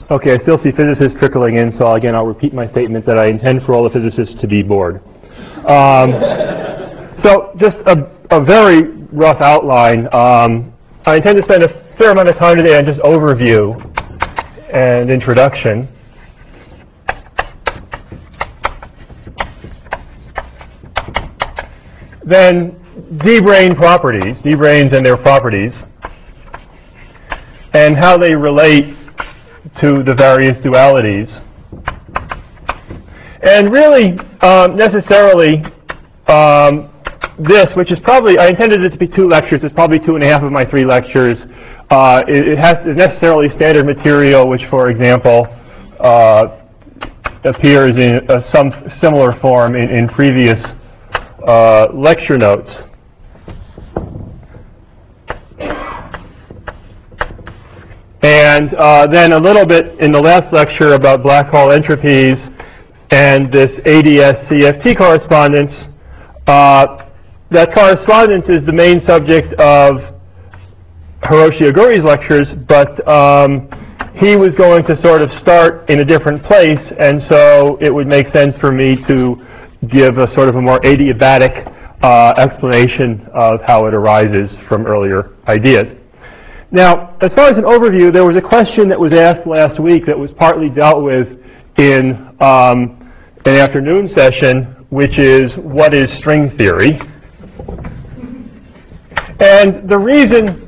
Okay, I still see physicists trickling in, so again, I'll repeat my statement that I intend for all the physicists to be bored. So just a very rough outline. I intend to spend a fair amount of time today on just overview and introduction. Then D-brane properties, D-branes and their properties, and how they relate to the various dualities. And really, necessarily, this, which is probably, I intended it to be 2 lectures, it's probably 2.5 of my 3 lectures. Is necessarily standard material, which, for example, appears in some similar form in previous lecture notes. And then a little bit in the last lecture about black hole entropies and this ADS-CFT correspondence. That correspondence is the main subject of Hiroshi Oguri's lectures, but he was going to sort of start in a different place, and so it would make sense for me to give a sort of a more adiabatic explanation of how it arises from earlier ideas. Now, as far as an overview, there was a question that was asked last week that was partly dealt with in an afternoon session, which is, what is string theory? And the reason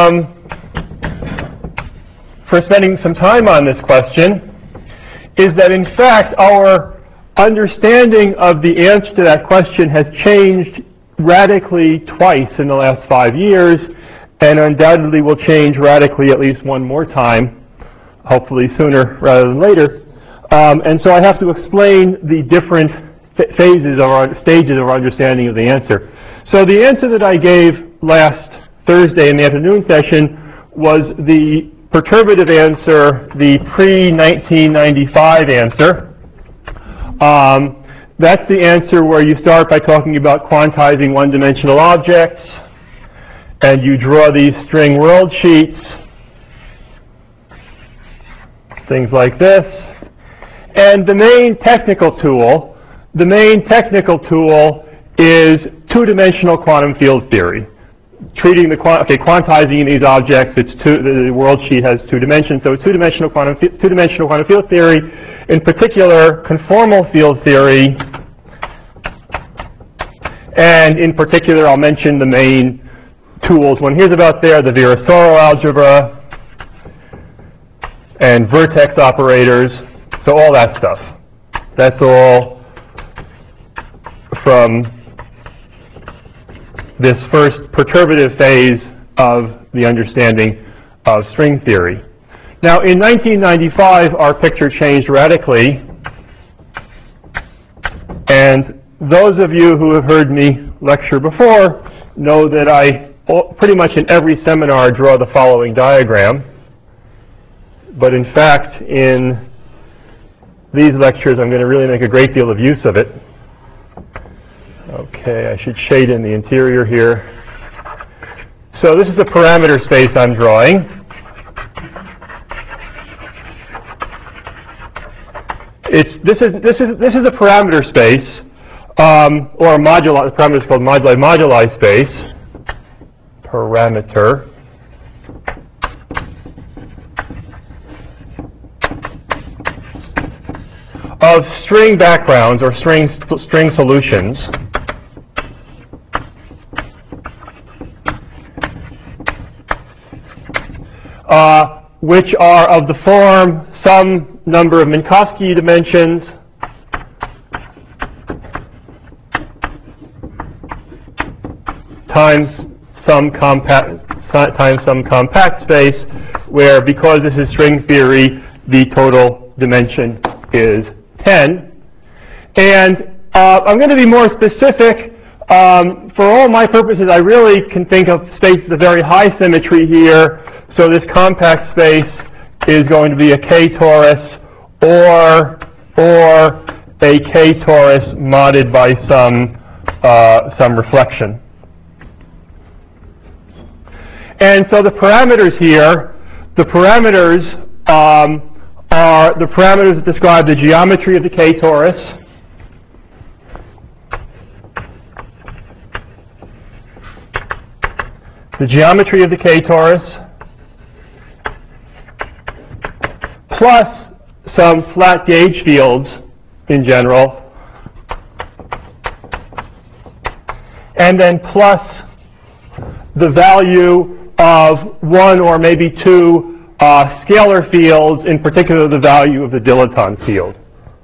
for spending some time on this question is that, in fact, our understanding of the answer to that question has changed radically twice in the last 5 years, and undoubtedly will change radically at least one more time, hopefully sooner rather than later. And so I have to explain the different phases or stages of our understanding of the answer. So the answer that I gave last Thursday in the afternoon session was the perturbative answer, the pre-1995 answer. That's the answer where you start by talking about quantizing one-dimensional objects, and you draw these string world sheets, things like this. And the main technical tool is two-dimensional quantum field theory. Treating the quantizing these objects, the world sheet has 2 dimensions, so it's two-dimensional quantum field theory. In particular, conformal field theory, and in particular, I'll mention the main tools one hears about there, the Virasoro algebra and vertex operators, so all that stuff. That's all from this first perturbative phase of the understanding of string theory. Now, in 1995, our picture changed radically, and those of you who have heard me lecture before know that I pretty much in every seminar draw the following diagram, but in fact in these lectures I'm going to really make a great deal of use of it. Okay, I should shade in the interior here. So this is a parameter space I'm drawing. This is a parameter space, or a moduli. The parameter is called moduli space. Parameter. Of string backgrounds or string solutions. Which are of the form some number of Minkowski dimensions times some compact space, where, because this is string theory, the total dimension is 10. And I'm going to be more specific. For all my purposes, I really can think of spaces of very high symmetry here. So this compact space is going to be a K-torus or a K-torus modded by some reflection. And so the parameters here, are the parameters that describe the geometry of the K-torus. The geometry of the K-torus plus some flat gauge fields in general, and then plus the value of one or maybe two scalar fields, in particular the value of the dilaton field.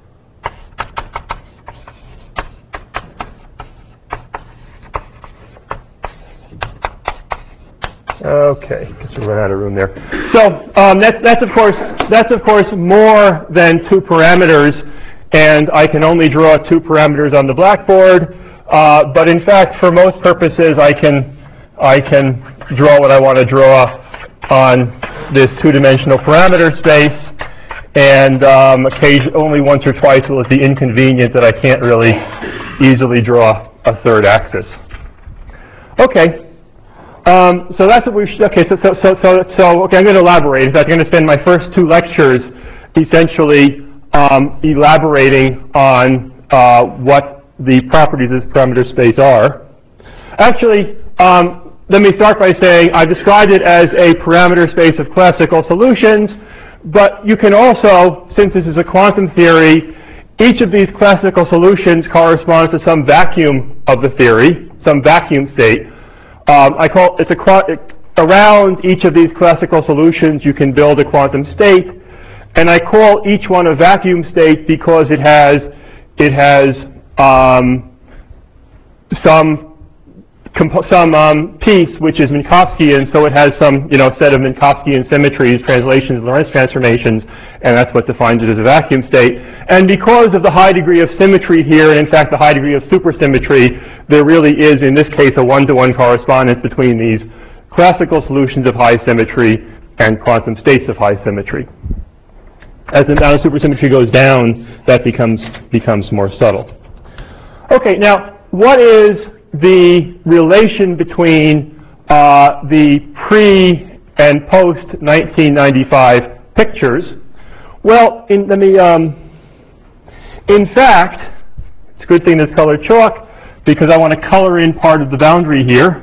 Okay, guess we ran out of room there. So that's of course more than two parameters, and I can only draw two parameters on the blackboard. But in fact, for most purposes, I can draw what I want to draw on this two-dimensional parameter space, and only once or twice will it be inconvenient that I can't really easily draw a third axis. Okay. So that's what we should, okay, okay, I'm going to elaborate. In fact, I'm going to spend my first two lectures essentially elaborating on what the properties of this parameter space are. Actually, let me start by saying I described it as a parameter space of classical solutions, but you can also, since this is a quantum theory, each of these classical solutions corresponds to some vacuum of the theory, some vacuum state. Around each of these classical solutions you can build a quantum state, and I call each one a vacuum state because it has some piece which is Minkowskian, so it has some set of Minkowskian symmetries, translations, Lorentz transformations, and that's what defines it as a vacuum state. And because of the high degree of symmetry here, and in fact the high degree of supersymmetry, there really is, in this case, a one-to-one correspondence between these classical solutions of high symmetry and quantum states of high symmetry. As the amount of supersymmetry goes down, that becomes more subtle. Okay, now, what is the relation between the pre- and post-1995 pictures? Well, in fact, it's a good thing there's colored chalk, because I want to color in part of the boundary here.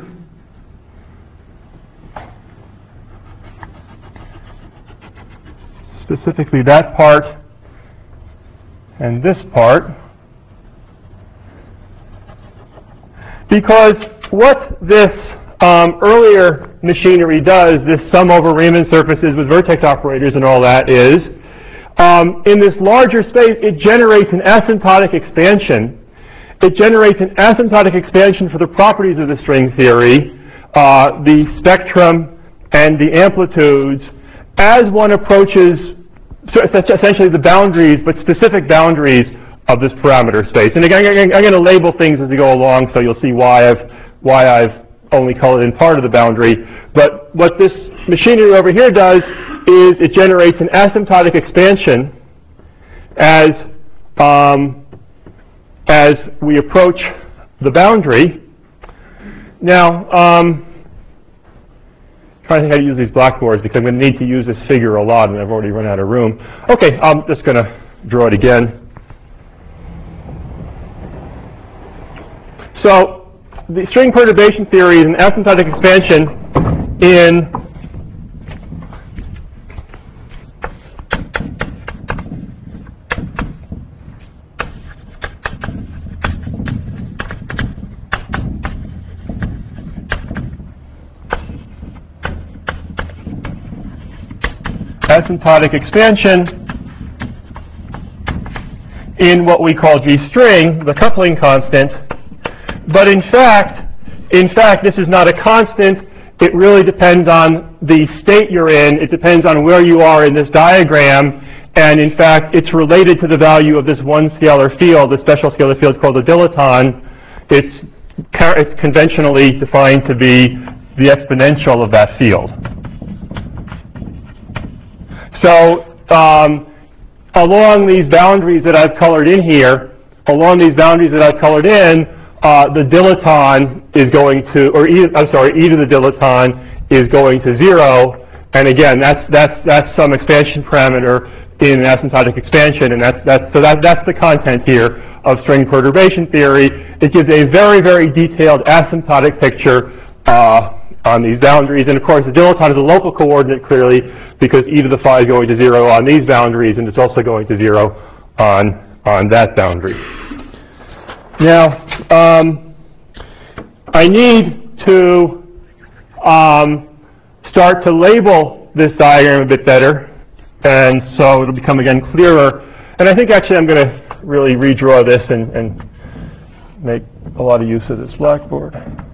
Specifically that part and this part. Because what this earlier machinery does, this sum over Riemann surfaces with vertex operators and all that, is in this larger space it generates an asymptotic expansion. It generates an asymptotic expansion for the properties of the string theory, the spectrum and the amplitudes, as one approaches essentially the boundaries, but specific boundaries of this parameter space. And again, I'm going to label things as we go along, so you'll see why I've only colored in part of the boundary. But what this machinery over here does is it generates an asymptotic expansion as we approach the boundary. Now, trying to think how to use these blackboards because I'm going to need to use this figure a lot and I've already run out of room. Okay, I'm just going to draw it again. So the string perturbation theory is an asymptotic expansion in asymptotic expansion in what we call G string, the coupling constant. But in fact, this is not a constant. It really depends on the state you're in. It depends on where you are in this diagram. And in fact, it's related to the value of this one scalar field, the special scalar field called the dilaton. It's conventionally defined to be the exponential of that field. So along these boundaries that I've colored in here, the dilaton is going to, e to the dilaton is going to 0, And again, that's some expansion parameter in an asymptotic expansion, and that's the content here of string perturbation theory. It gives a very, very detailed asymptotic picture on these boundaries. And of course, the dilettante is a local coordinate, clearly, because e to the phi is going to 0 on these boundaries, and it's also going to 0 on that boundary. Now, I need to start to label this diagram a bit better, and so it'll become again clearer. And I think actually I'm going to really redraw this and make a lot of use of this blackboard.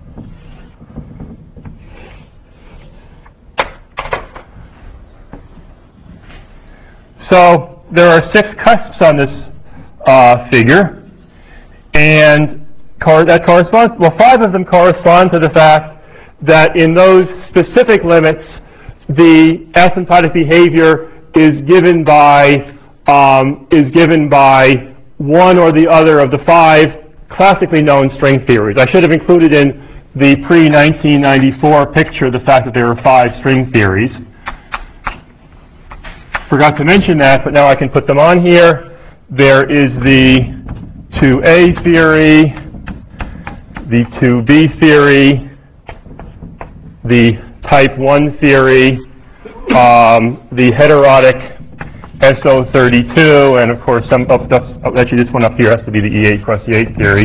So there are 6 cusps on this figure, and that corresponds, well, 5 of them correspond to the fact that in those specific limits, the asymptotic behavior is given by one or the other of the 5 classically known string theories. I should have included in the pre-1994 picture the fact that there are 5 string theories. Forgot to mention that, but now I can put them on here. There is the 2A theory, the 2B theory, the type 1 theory, the heterotic SO32, and of course, actually this one up here has to be the E8 cross E8 theory,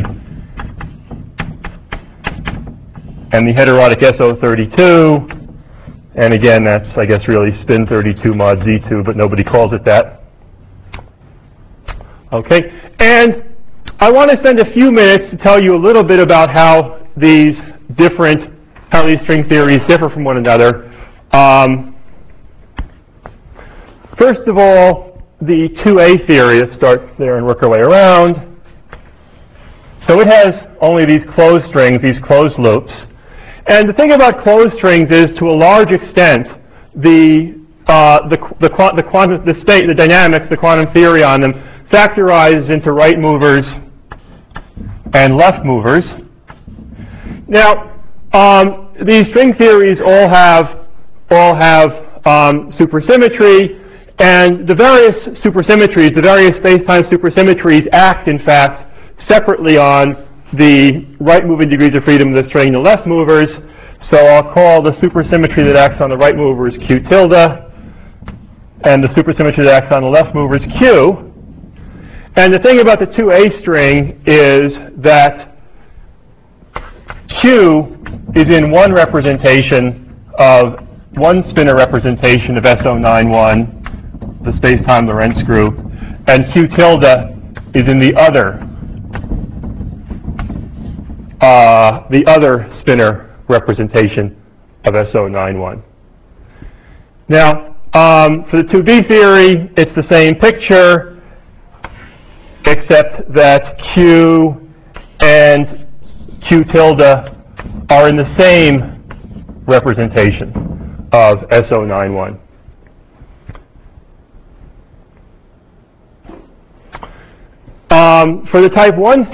and the heterotic SO32. And again, that's, I guess, really spin 32 mod Z2, but nobody calls it that. Okay, and I want to spend a few minutes to tell you a little bit about how these string theories differ from one another. First of all, the 2A theory. Let's start there and work our way around. So it has only these closed strings, these closed loops. And the thing about closed strings is, to a large extent, the dynamics, the quantum theory on them, factorizes into right movers and left movers. Now, these string theories all have supersymmetry, and the various supersymmetries, the various space-time supersymmetries, act, in fact, separately on the right moving degrees of freedom of the string, the left movers. So I'll call the supersymmetry that acts on the right movers Q tilde, and the supersymmetry that acts on the left movers Q. And the thing about the 2A string is that Q is in one spinner representation of SO91, the space-time Lorentz group, and Q tilde is in the other spinner representation of SO91. Now, for the 2B theory, it's the same picture, except that Q and Q tilde are in the same representation of SO91. For the type 1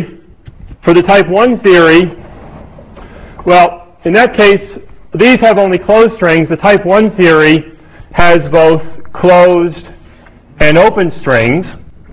theory, well, in that case, these have only closed strings. The type 1 theory has both closed and open strings.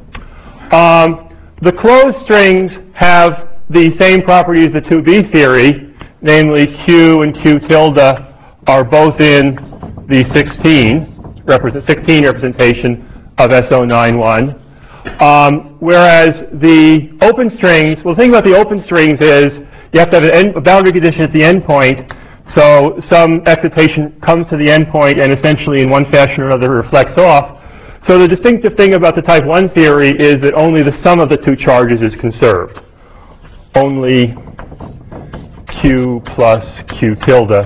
The closed strings have the same properties as the 2B theory, namely Q and Q tilde are both in the 16 representation of SO91. Whereas the open strings, well, the thing about the open strings is you have to have a boundary condition at the endpoint, so some excitation comes to the endpoint and essentially in one fashion or another reflects off. So the distinctive thing about the type 1 theory is that only the sum of the two charges is conserved. Only Q plus Q tilde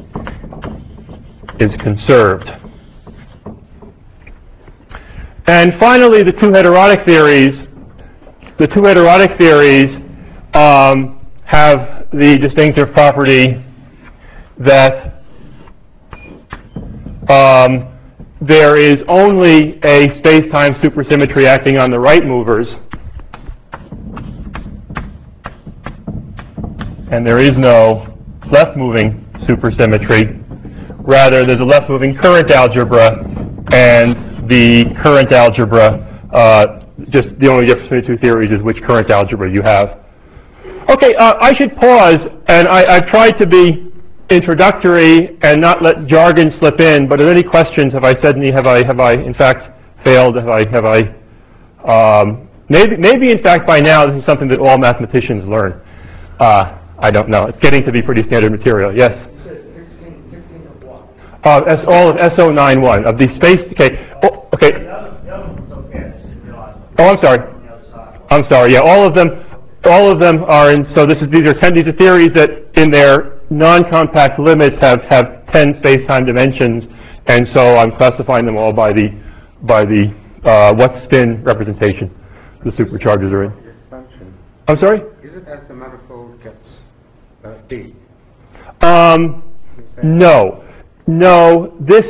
is conserved. And finally, the two heterotic theories. The two heterotic theories have the distinctive property that there is only a space-time supersymmetry acting on the right movers, and there is no left-moving supersymmetry, Rather, there's a left-moving current algebra and the current algebra. Just the only difference between the two theories is which current algebra you have. Okay, I should pause, and I've tried to be introductory and not let jargon slip in, but are there any questions? Have I said any, have I in fact failed? Maybe in fact by now this is something that all mathematicians learn. I don't know. It's getting to be pretty standard material. Yes? You said 16 of what? All of SO91 of the space. Okay. Oh, okay. The other one's okay. I just didn't realize. Oh, I'm sorry. On the other side. I'm sorry. Yeah, all of them are in. So these are theories that in their non-compact limits have 10 space-time dimensions, and so I'm classifying them all by the what spin representation the superchargers are in. Expansion. I'm sorry? Is it as the manifold gets big? No. This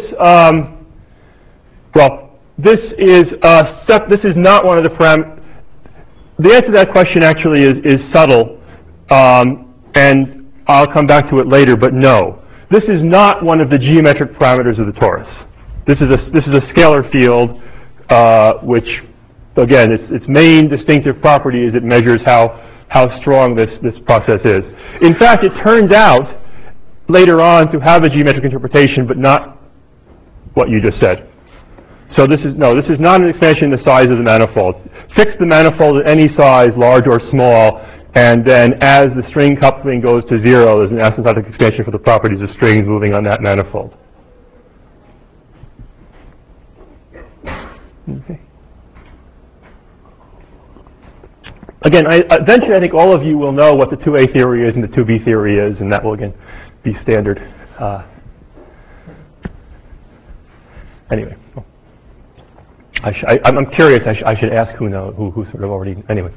this is not one of the parameters. The answer to that question actually is subtle, and I'll come back to it later. But no, this is not one of the geometric parameters of the torus. This is a scalar field, which, again, its main distinctive property is it measures how strong this process is. In fact, it turns out later on to have a geometric interpretation, but not what you just said. So this is not an expansion in the size of the manifold. Fix the manifold at any size, large or small, and then as the string coupling goes to 0, there's an asymptotic expansion for the properties of strings moving on that manifold. Okay. Again, eventually I think all of you will know what the 2A theory is and the 2B theory is, and that will again be standard. Anyway, I'm curious. I should ask who sort of already. Anyway,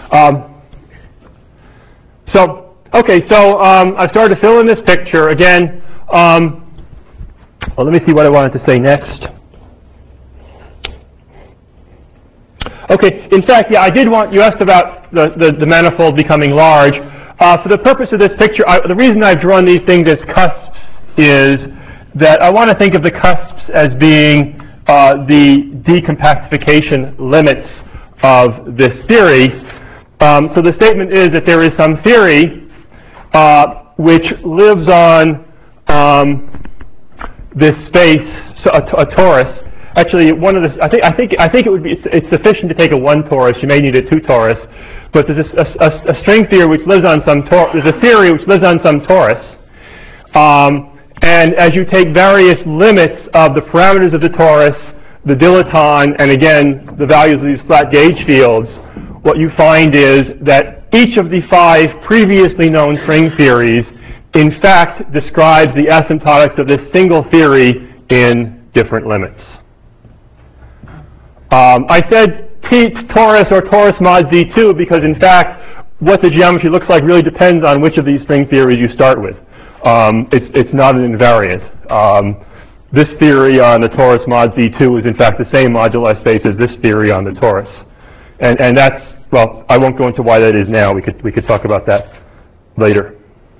so I've started to fill in this picture again. Well, let me see what I wanted to say next. Okay, in fact, yeah, I did want, you asked about the manifold becoming large. For the purpose of this picture, the reason I've drawn these things as cusps is that I want to think of the cusps as being the decompactification limits of this theory. So the statement is that there is some theory which lives on this space, so a torus. Actually, I think it would be it's sufficient to take a 1 torus. You may need a 2 torus, but there's a string theory which lives on some there's a theory which lives on some torus, and as you take various limits of the parameters of the torus, the dilaton, and again the values of these flat gauge fields, what you find is that each of the 5 previously known string theories, in fact, describes the asymptotics of this single theory in different limits. I said torus or torus mod Z2 because, in fact, what the geometry looks like really depends on which of these string theories you start with. It's not an invariant. This theory on the torus mod Z2 is, in fact, the same moduli space as this theory on the torus. And that's, well, I won't go into why that is now. We could talk about that later.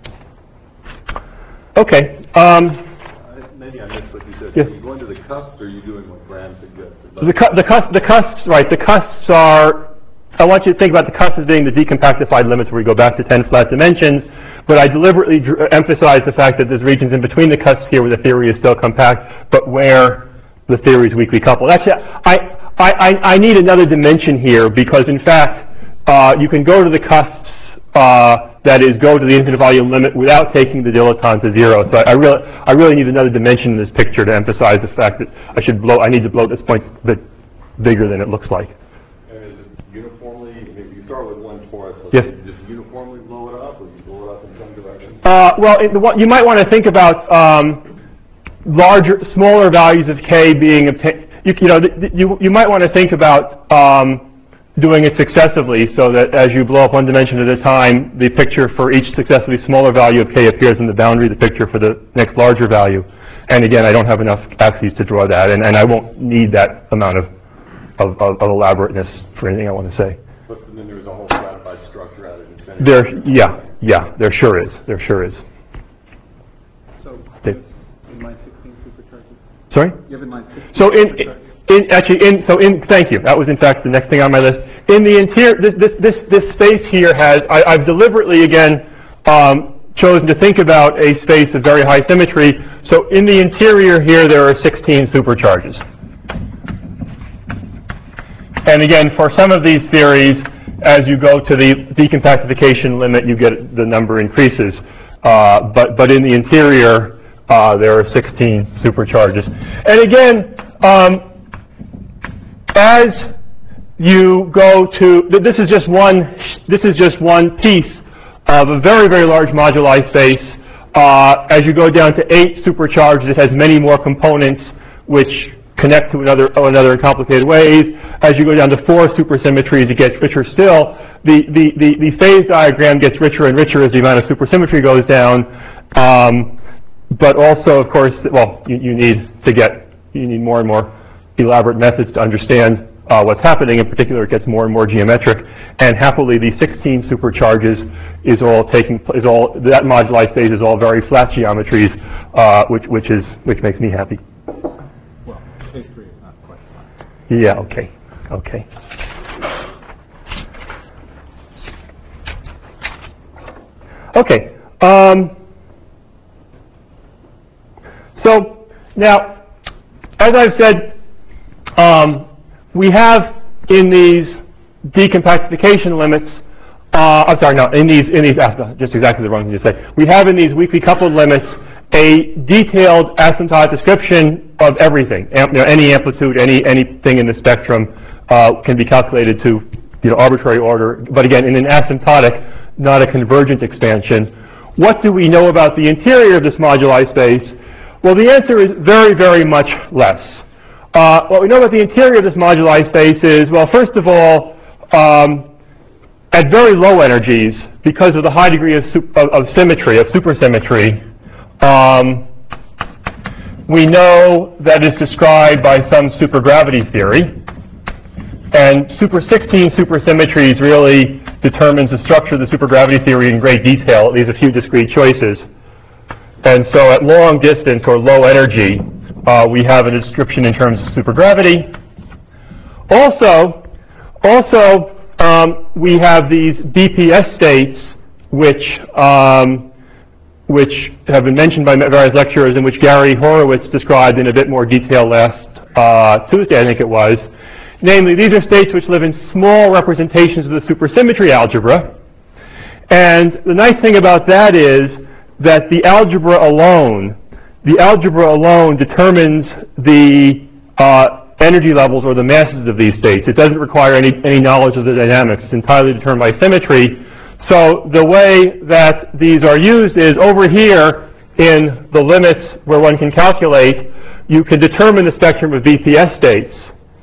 Okay. Maybe I missed what you said. Yes. Are you going to the cusps, or are you doing what Graham suggested? The cusps, right. The cusps are, I want you to think about the cusps as being the decompactified limits where we go back to 10 flat dimensions, but I deliberately emphasize the fact that there's regions in between the cusps here where the theory is still compact, but where the theory is weakly coupled. Actually, I need another dimension here because, in fact, you can go to the cusps, that is, go to the infinite volume limit without taking the dilaton to 0. So I really need another dimension in this picture to emphasize the fact that I need to blow this point a bit bigger than it looks like. And is it uniformly, if you start with 1 torus, yes. You just uniformly blow it up, or you blow it up in some direction? Well, you might want to think about smaller values of k being obtained. You might want to think about doing it successively so that as you blow up one dimension at a time, the picture for each successively smaller value of k appears in the boundary of the picture for the next larger value. And again, I don't have enough axes to draw that, and I won't need that amount of elaborateness for anything I want to say. But then there's a whole stratified structure out of infinity. There sure is. So, in my 6 Sorry? You have in mind 16 So superchargers? thank you. That was in fact the next thing on my list. In the interior, this space here has, I've deliberately again chosen to think about a space of very high symmetry. So in the interior here, there are 16 supercharges. And again, for some of these theories, as you go to the decompactification limit, you get the number increases. But in the interior, there are 16 supercharges. And again, as you go to, this is just one piece of a very, very large moduli space. As you go down to 8 supercharges, it has many more components which connect to another in complicated ways. As you go down to 4 supersymmetries, it gets richer still. The phase diagram gets richer and richer as the amount of supersymmetry goes down. But also, of course, well, you need more and more elaborate methods to understand what's happening. In particular, it gets more and more geometric. And happily, the 16 supercharges that moduli space is all very flat geometries, which makes me happy. Well, phase 3 is not quite flat. Yeah. Okay. Okay. Okay. So now, as I've said, we have in these decompactification limits. I'm sorry, no, in these just exactly the wrong thing to say. We have in these weakly coupled limits a detailed asymptotic description of everything. Any amplitude, anything in the spectrum can be calculated to arbitrary order, but again, in an asymptotic, not a convergent expansion. What do we know about the interior of this moduli space? Well, the answer is very, very much less. What we know about the interior of this moduli space is, well, first of all, at very low energies, because of the high degree of symmetry, of supersymmetry, we know that it's described by some supergravity theory. And 16 supersymmetries really determines the structure of the supergravity theory in great detail. It leaves a few discrete choices. And so at long distance or low energy, we have a description in terms of supergravity. Also, we have these BPS states, which have been mentioned by various lecturers, and which Gary Horowitz described in a bit more detail last Tuesday, I think it was. Namely, these are states which live in small representations of the supersymmetry algebra. And the nice thing about that is that the algebra alone determines the energy levels or the masses of these states. It doesn't require any knowledge of the dynamics. It's entirely determined by symmetry. So the way that these are used is over here in the limits where one can calculate, you can determine the spectrum of BPS states.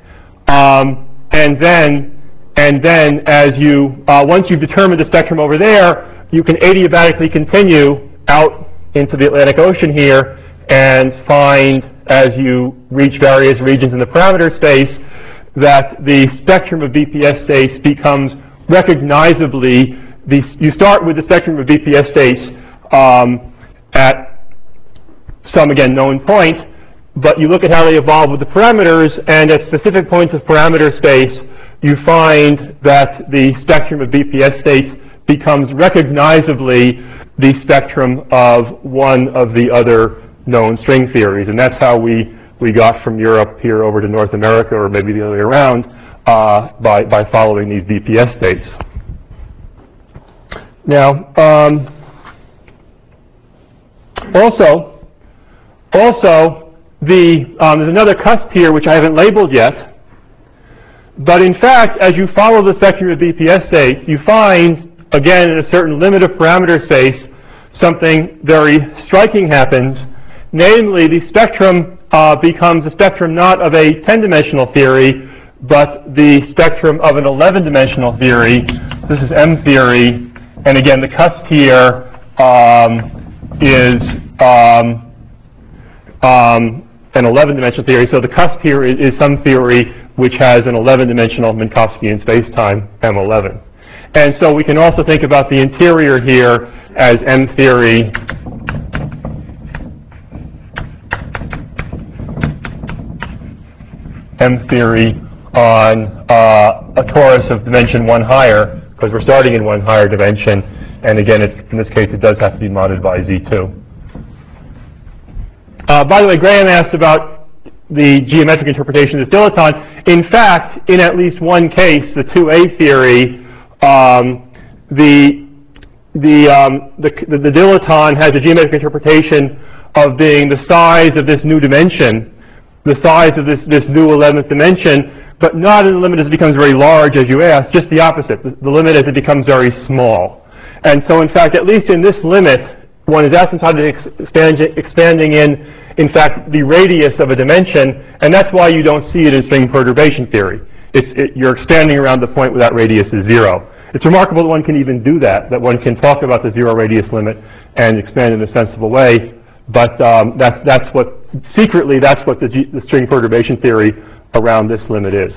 And then as you, once you've determined the spectrum over there, you can adiabatically continue out into the Atlantic Ocean here and find, as you reach various regions in the parameter space, that the spectrum of BPS states becomes recognizably, you start with the spectrum of BPS states at some, again, known point, but you look at how they evolve with the parameters, and at specific points of parameter space, you find that the spectrum of BPS states becomes recognizably the spectrum of one of the other known string theories. And that's how we got from Europe here over to North America, or maybe the other way around, by following these BPS states. Now, also, there's another cusp here which I haven't labeled yet, but in fact, as you follow the spectrum of BPS states, you find, again, in a certain limit of parameter space, something very striking happens. Namely, the spectrum becomes a spectrum not of a 10-dimensional theory, but the spectrum of an 11-dimensional theory. This is M theory, and again, the cusp here is an 11-dimensional theory. So the cusp here is some theory which has an 11-dimensional Minkowskian spacetime, M11. And so we can also think about the interior here as M theory M theory on a torus of dimension 1 higher, because we're starting in 1 higher dimension, and again, in this case, it does have to be modded by Z2. By the way, Graham asked about the geometric interpretation of this dilaton. In fact, in at least one case, the 2A theory, the dilaton has a geometric interpretation of being the size of this new dimension, the size of this new 11th dimension, but not in the limit as it becomes very large, as you asked, just the opposite, the limit as it becomes very small. And so, in fact, at least in this limit, one is asymptotically expanding in fact, the radius of a dimension, and that's why you don't see it in string perturbation theory. You're expanding around the point where that radius is 0. It's remarkable that one can even do that one can talk about the 0 radius limit and expand in a sensible way, but that's what the string perturbation theory around this limit is.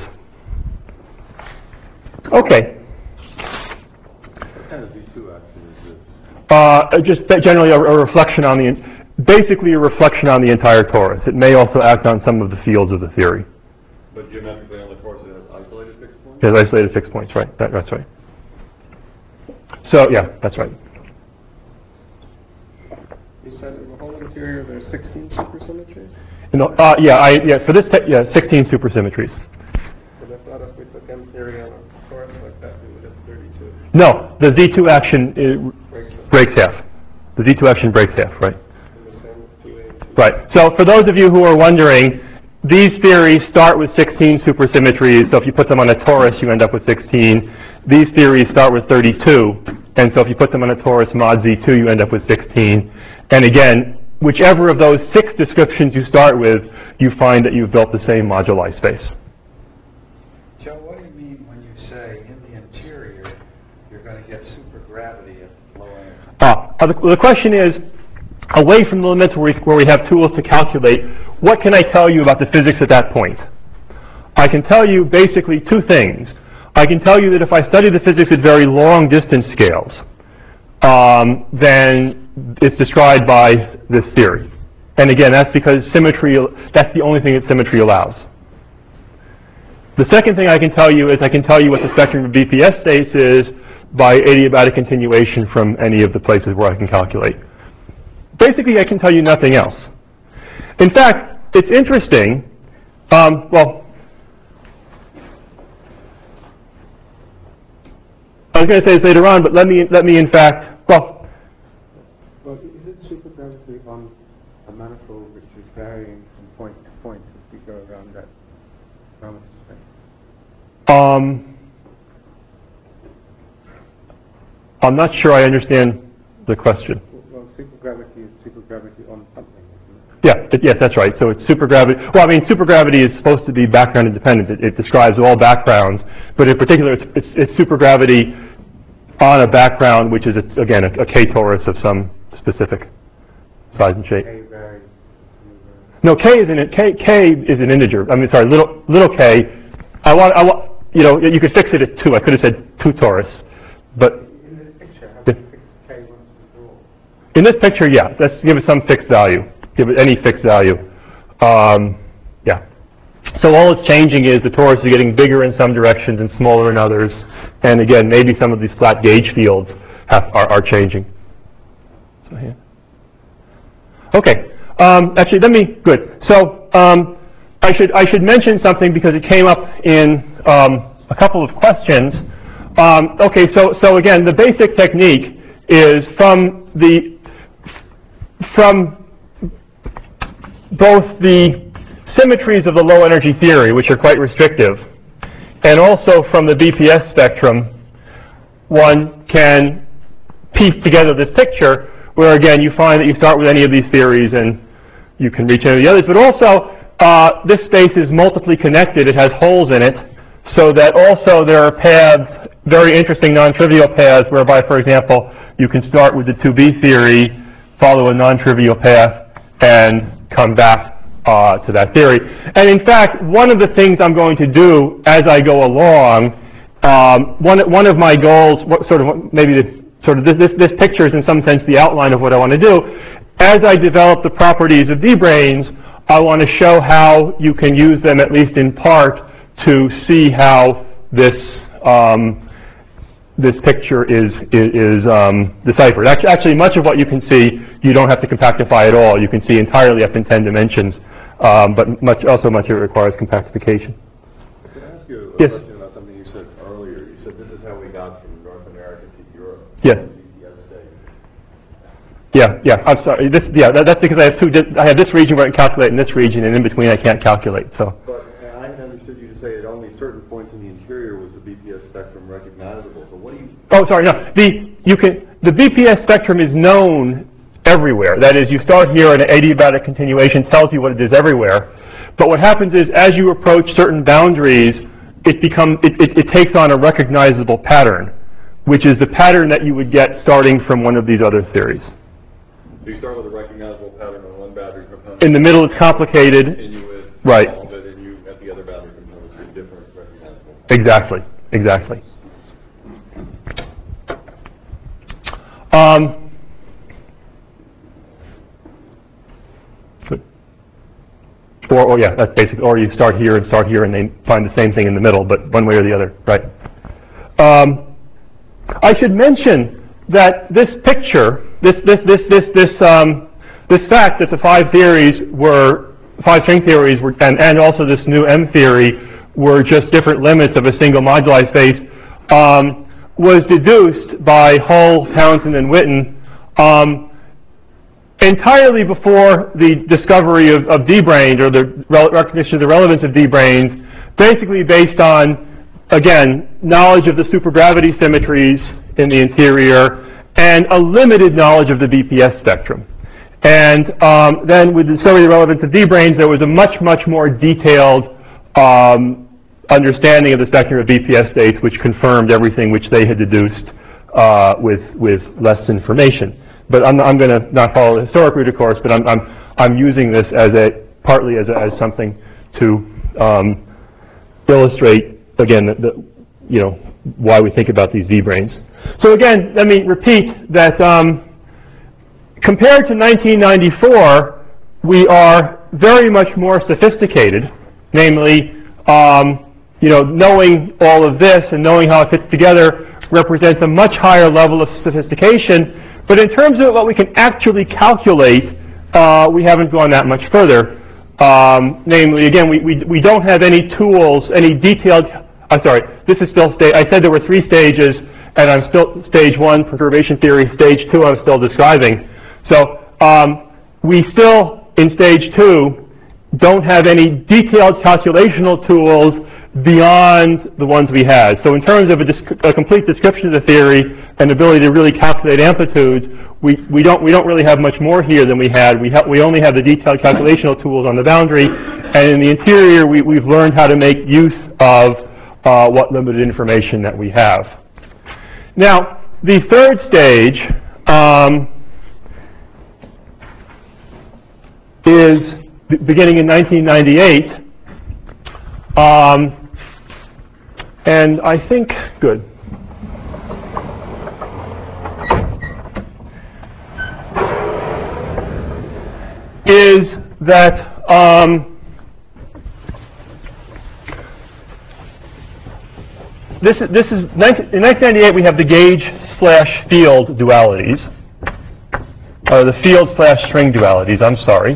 Okay. What kind of V2 action is this? Just generally a reflection on basically a reflection on the entire torus. It may also act on some of the fields of the theory. But geometrically on the torus it has isolated fixed points? It has isolated fixed points, right. That's right. So, yeah, that's right. You said in the whole interior there's 16 supersymmetries? For this, 16 supersymmetries. But I thought if we took M theory on a torus like that, we would have 32. No, the Z2 action breaks half. The Z2 action breaks half, right? And the same with 2A. Right. So for those of you who are wondering, these theories start with 16 supersymmetries. So if you put them on a torus, you end up with 16. These theories start with 32. And so if you put them on a torus mod Z2, you end up with 16. And again, whichever of those 6 descriptions you start with, you find that you've built the same moduli space. Joe, what do you mean when you say in the interior you're going to get supergravity at low energy? The question is, away from the limits where we have tools to calculate, what can I tell you about the physics at that point? I can tell you basically 2 things. I can tell you that if I study the physics at very long distance scales, then it's described by this theory. And again, that's because symmetry, that's the only thing that symmetry allows. The second thing I can tell you is I can tell you what the spectrum of BPS states is by adiabatic continuation from any of the places where I can calculate. Basically, I can tell you nothing else. In fact, it's interesting, well, I was going to say this later on, but let me in fact, well, Is it supergravity on a manifold which is varying from point to point as we go around that parameter space? I'm not sure I understand the question. Well, supergravity is supergravity on something, isn't it? Yes, that's right. So it's supergravity. Well, I mean, supergravity is supposed to be background independent. It describes all backgrounds, but in particular, it's supergravity on a background which is, again, a K torus of some specific size and shape. K varies. No, K is an integer. I mean, sorry, little k. You could fix it at 2. I could have said 2 torus, but In this picture, have you fixed K once and for all? in this picture, yeah, let's give it some fixed value. Give it any fixed value. Yeah. So all it's changing is the torus is getting bigger in some directions and smaller in others. And again, maybe some of these flat gauge fields are changing. So here. Okay. Actually, good. So I should mention something because it came up in a couple of questions. Okay. So again, the basic technique is from both the symmetries of the low energy theory, which are quite restrictive, and also from the BPS spectrum, one can piece together this picture where, again, you find that you start with any of these theories and you can reach any of the others. But also, this space is multiply connected. It has holes in it, so that also there are paths, very interesting non-trivial paths, whereby, for example, you can start with the 2B theory, follow a non-trivial path, and come back to that theory. And in fact, one of the things I'm going to do as I go along, one of my goals, this picture is in some sense the outline of what I want to do. As I develop the properties of D-branes, I want to show how you can use them, at least in part, to see how this this picture is deciphered. Actually, much of what you can see, you don't have to compactify at all. You can see entirely up in 10 dimensions, but much of it requires compactification. Can I ask you a Yes. question about something you said earlier? You said this is how we got from North America to Europe. Yeah. BPS state. Yeah. I'm sorry. That's because I have this region where I can calculate, and this region, and in between I can't calculate. So. But I understood you to say at only certain points in the interior was the BPS spectrum recognizable. So what do you? Oh, sorry. No. The BPS spectrum is known everywhere. That is, you start here, and an adiabatic continuation tells you what it is everywhere. But what happens is, as you approach certain boundaries, it takes on a recognizable pattern, which is the pattern that you would get starting from one of these other theories. So you start with a recognizable pattern on one boundary component. In the middle, it's complicated. Innuit, Right. all of it, and you at the other boundary components see different recognizable. Exactly. Good. Or yeah, that's basic. Or you start here, and they find the same thing in the middle, but one way or the other, right? I should mention that this picture, this fact that the five string theories were, and also this new M theory were just different limits of a single moduli space, was deduced by Hull, Townsend, and Witten entirely before the discovery of D-branes, or the recognition of the relevance of D-branes, basically based on, again, knowledge of the supergravity symmetries in the interior and a limited knowledge of the BPS spectrum. And then with the discovery of the relevance of D-branes, there was a much more detailed understanding of the spectrum of BPS states, which confirmed everything which they had deduced with less information. But I'm going to not follow the historic route, of course, but I'm using this partly as something to illustrate, again, why we think about these D-branes. So again, let me repeat that compared to 1994, we are very much more sophisticated, namely, knowing all of this and knowing how it fits together represents a much higher level of sophistication. But in terms of what we can actually calculate, we haven't gone that much further. Namely, again, we don't have any tools, any detailed. I'm sorry. This is still stage. I said there were 3 stages, and I'm still stage 1 perturbation theory. Stage 2 I'm still describing. So we still in stage 2 don't have any detailed calculational tools beyond the ones we had. So in terms of a complete description of the theory and ability to really calculate amplitudes, we don't really have much more here than we had. We only have the detailed calculational tools on the boundary, and in the interior we've learned how to make use of what limited information that we have. Now, the third stage is beginning in 1998. And I think, good. Is that in 1998 we have the gauge/field dualities, or the field/string dualities, I'm sorry,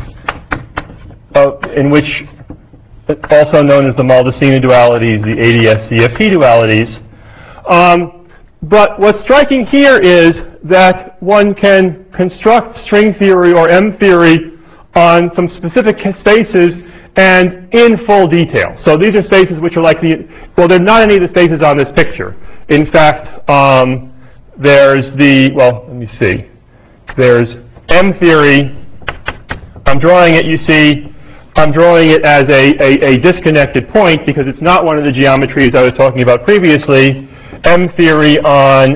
in which, also known as the Maldacena dualities, the ADS-CFT dualities. But what's striking here is that one can construct string theory or M theory on some specific spaces and in full detail. So these are spaces which are like they're not any of the spaces on this picture. In fact, there's let me see. There's M theory. I'm drawing it, you see. I'm drawing it as a disconnected point because it's not one of the geometries I was talking about previously. M theory on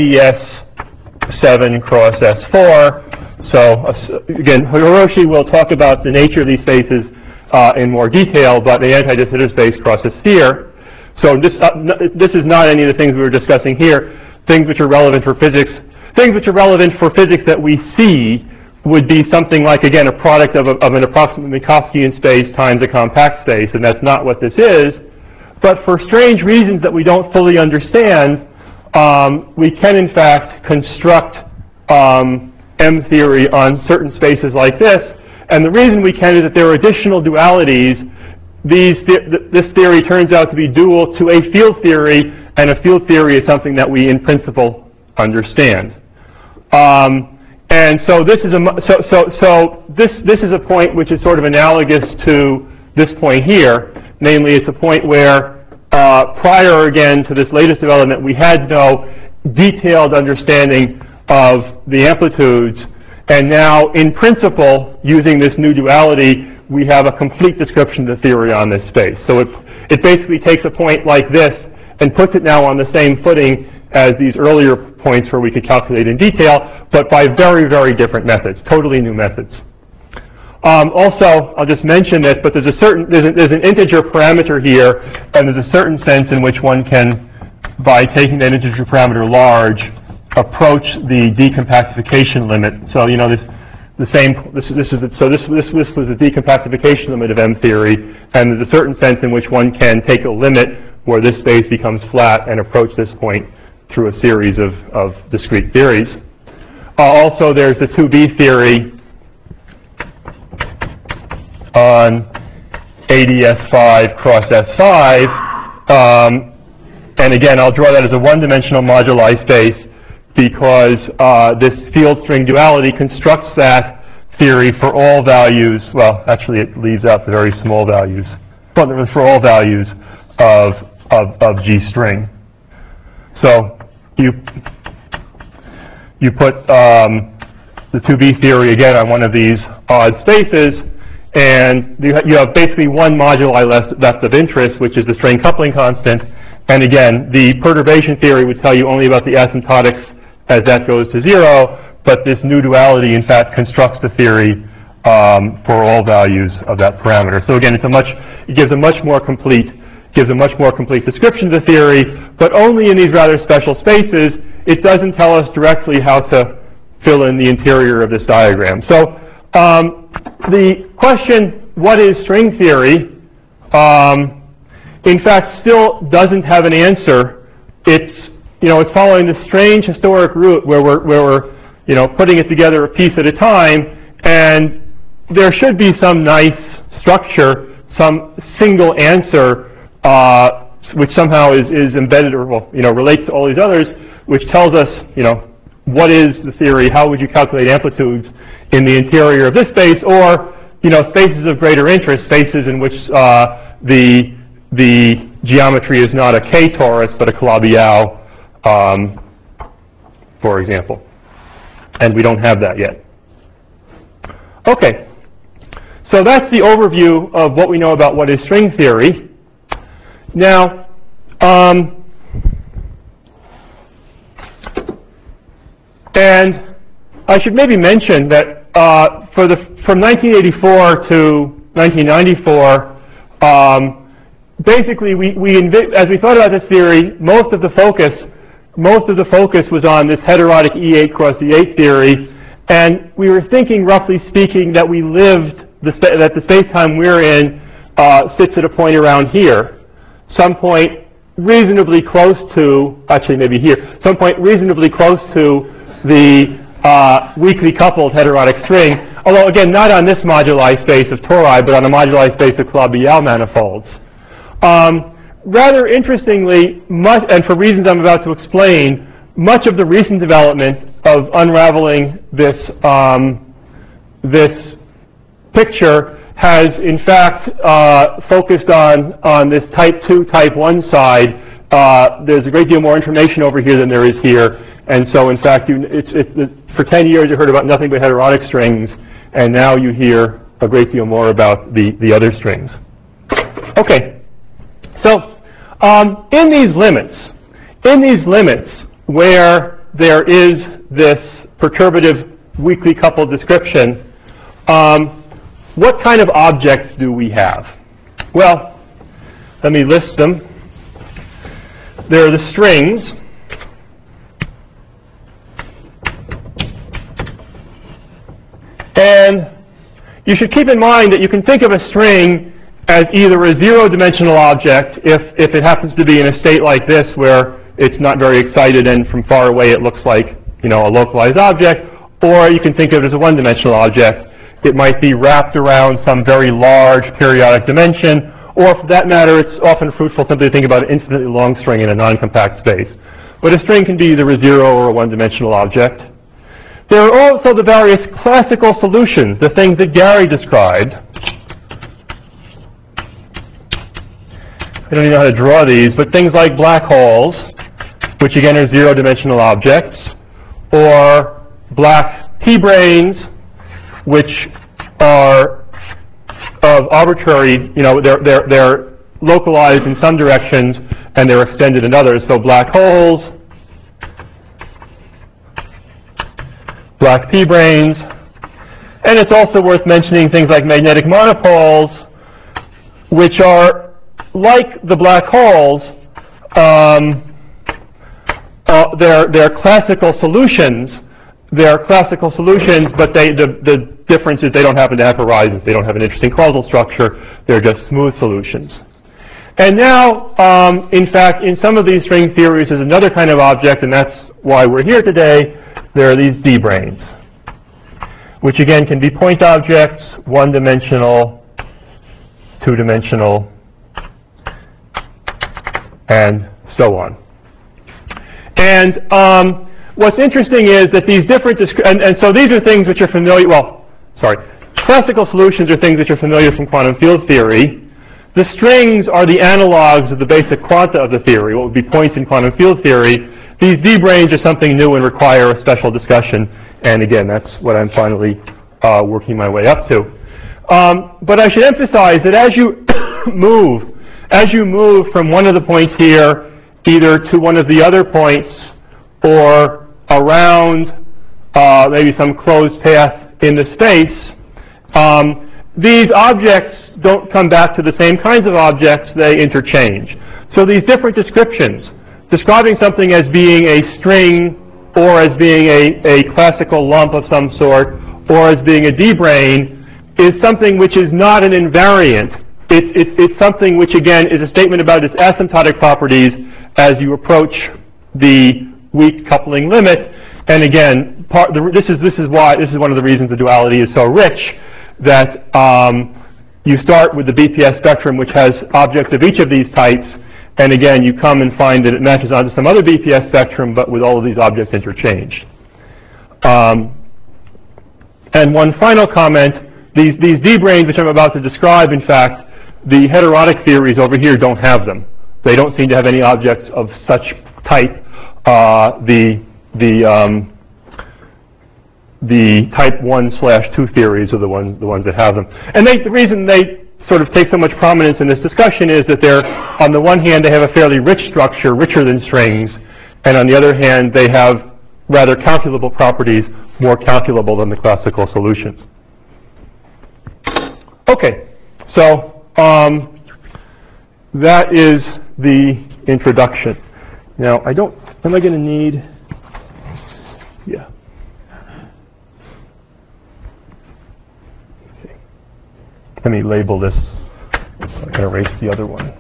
ADS7 cross S4. So again, Hiroshi will talk about the nature of these spaces in more detail, but the anti-de Sitter space crosses sphere. So this is not any of the things we were discussing here. Things which are relevant for physics. Things which are relevant for physics that we see would be something like, again, a product of an approximate Minkowskian space times a compact space, and that's not what this is. But for strange reasons that we don't fully understand, we can in fact construct M theory on certain spaces like this. And the reason we can is that there are additional dualities. This theory turns out to be dual to a field theory, and a field theory is something that we in principle understand. And so this is this is a point which is sort of analogous to this point here. Namely, it's a point where prior again to this latest development, we had no detailed understanding of the amplitudes, and now in principle, using this new duality, we have a complete description of the theory on this space. So it basically takes a point like this and puts it now on the same footing as these earlier points where we could calculate in detail, but by very, very different methods, totally new methods. Also, I'll just mention this, but there's an integer parameter here, and there's a certain sense in which one can, by taking that integer parameter large, approach the decompactification limit. So you know this was the decompactification limit of M theory, and there's a certain sense in which one can take a limit where this space becomes flat and approach this point through a series of discrete theories. Also, there's the 2B theory on ADS5 cross S5. And again, I'll draw that as a one-dimensional moduli space because this field string duality constructs that theory for all values. Well, actually, it leaves out the very small values, but for all values of G string. So you put the 2B theory again on one of these odd spaces, and you have basically one moduli left of interest, which is the strain coupling constant. And again, the perturbation theory would tell you only about the asymptotics as that goes to 0, but this new duality, in fact, constructs the theory for all values of that parameter. So again, it gives a much more complete description of the theory, but only in these rather special spaces. It doesn't tell us directly how to fill in the interior of this diagram. So the question, what is string theory, in fact, still doesn't have an answer. It's following this strange historic route where we're putting it together a piece at a time, and there should be some nice structure, some single answer which somehow is embedded or relates to all these others, which tells us what is the theory, how would you calculate amplitudes in the interior of this space, or spaces of greater interest, spaces in which the geometry is not a K-torus but a Calabi-Yau, for example. And we don't have that yet. Okay, so that's the overview of what we know about what is string theory. Now, and I should maybe mention that from 1984 to 1994, basically, as we thought about this theory, most of the focus was on this heterotic E8 cross E8 theory, and we were thinking, roughly speaking, that that the space-time we're in sits at a point around here, some point reasonably close to, actually maybe here, some point reasonably close to the weakly coupled heterotic string, although again not on this moduli space of tori, but on a moduli space of Calabi-Yau manifolds. Rather interestingly, and for reasons I'm about to explain, much of the recent development of unraveling this this picture has in fact focused on this type 2, type 1 side. There's a great deal more information over here than there is here, and so in fact for 10 years you heard about nothing but heterotic strings, and now you hear a great deal more about the other strings. Okay, so in these limits where there is this perturbative weakly coupled description, what kind of objects do we have? Well, let me list them. There are the strings. And you should keep in mind that you can think of a string as either a zero-dimensional object, if it happens to be in a state like this where it's not very excited and from far away it looks like, you know, a localized object, or you can think of it as a one-dimensional object. It might be wrapped around some very large periodic dimension, or for that matter, it's often fruitful simply to think about an infinitely long string in a non-compact space. But a string can be either a zero or a one-dimensional object. There are also the various classical solutions, the things that Gary described. I don't even know how to draw these, but things like black holes, which again are zero-dimensional objects, or black T-branes, which are of arbitrary, you know, they're localized in some directions and they're extended in others. So black holes, black P-branes, and it's also worth mentioning things like magnetic monopoles, which are like the black holes. They're classical solutions. They're classical solutions, but the difference is they don't happen to have horizons. They don't have an interesting causal structure. They're just smooth solutions. And now, in fact, in some of these string theories, there's another kind of object, and that's why we're here today. There are these D-branes, which again can be point objects, one-dimensional, two-dimensional, and so on. And what's interesting is that these different, and so these are things which are familiar, classical solutions are things which are familiar from quantum field theory. The strings are the analogs of the basic quanta of the theory, what would be points in quantum field theory. These D-branes are something new and require a special discussion, and again, that's what I'm finally working my way up to. But I should emphasize that as you move from one of the points here, either to one of the other points, or around maybe some closed path in the space, these objects don't come back to the same kinds of objects, they interchange. So these different descriptions, describing something as being a string, or as being a classical lump of some sort, or as being a D-brane, is something which is not an invariant. It's something which, again, is a statement about its asymptotic properties as you approach the weak coupling limit. And again, this is one of the reasons the duality is so rich, that you start with the BPS spectrum, which has objects of each of these types, and again, you come and find that it matches onto some other BPS spectrum, but with all of these objects interchanged. And one final comment, these D-branes, which I'm about to describe, in fact, the heterotic theories over here don't have them. They don't seem to have any objects of such type. The type 1/2 theories are the ones that have them. And the reason they sort of take so much prominence in this discussion is that they're, on the one hand, they have a fairly rich structure, richer than strings, and on the other hand, they have rather calculable properties, more calculable than the classical solutions. Okay, so that is the introduction. Now, am I going to need, yeah. Okay. Let me label this so I can erase the other one.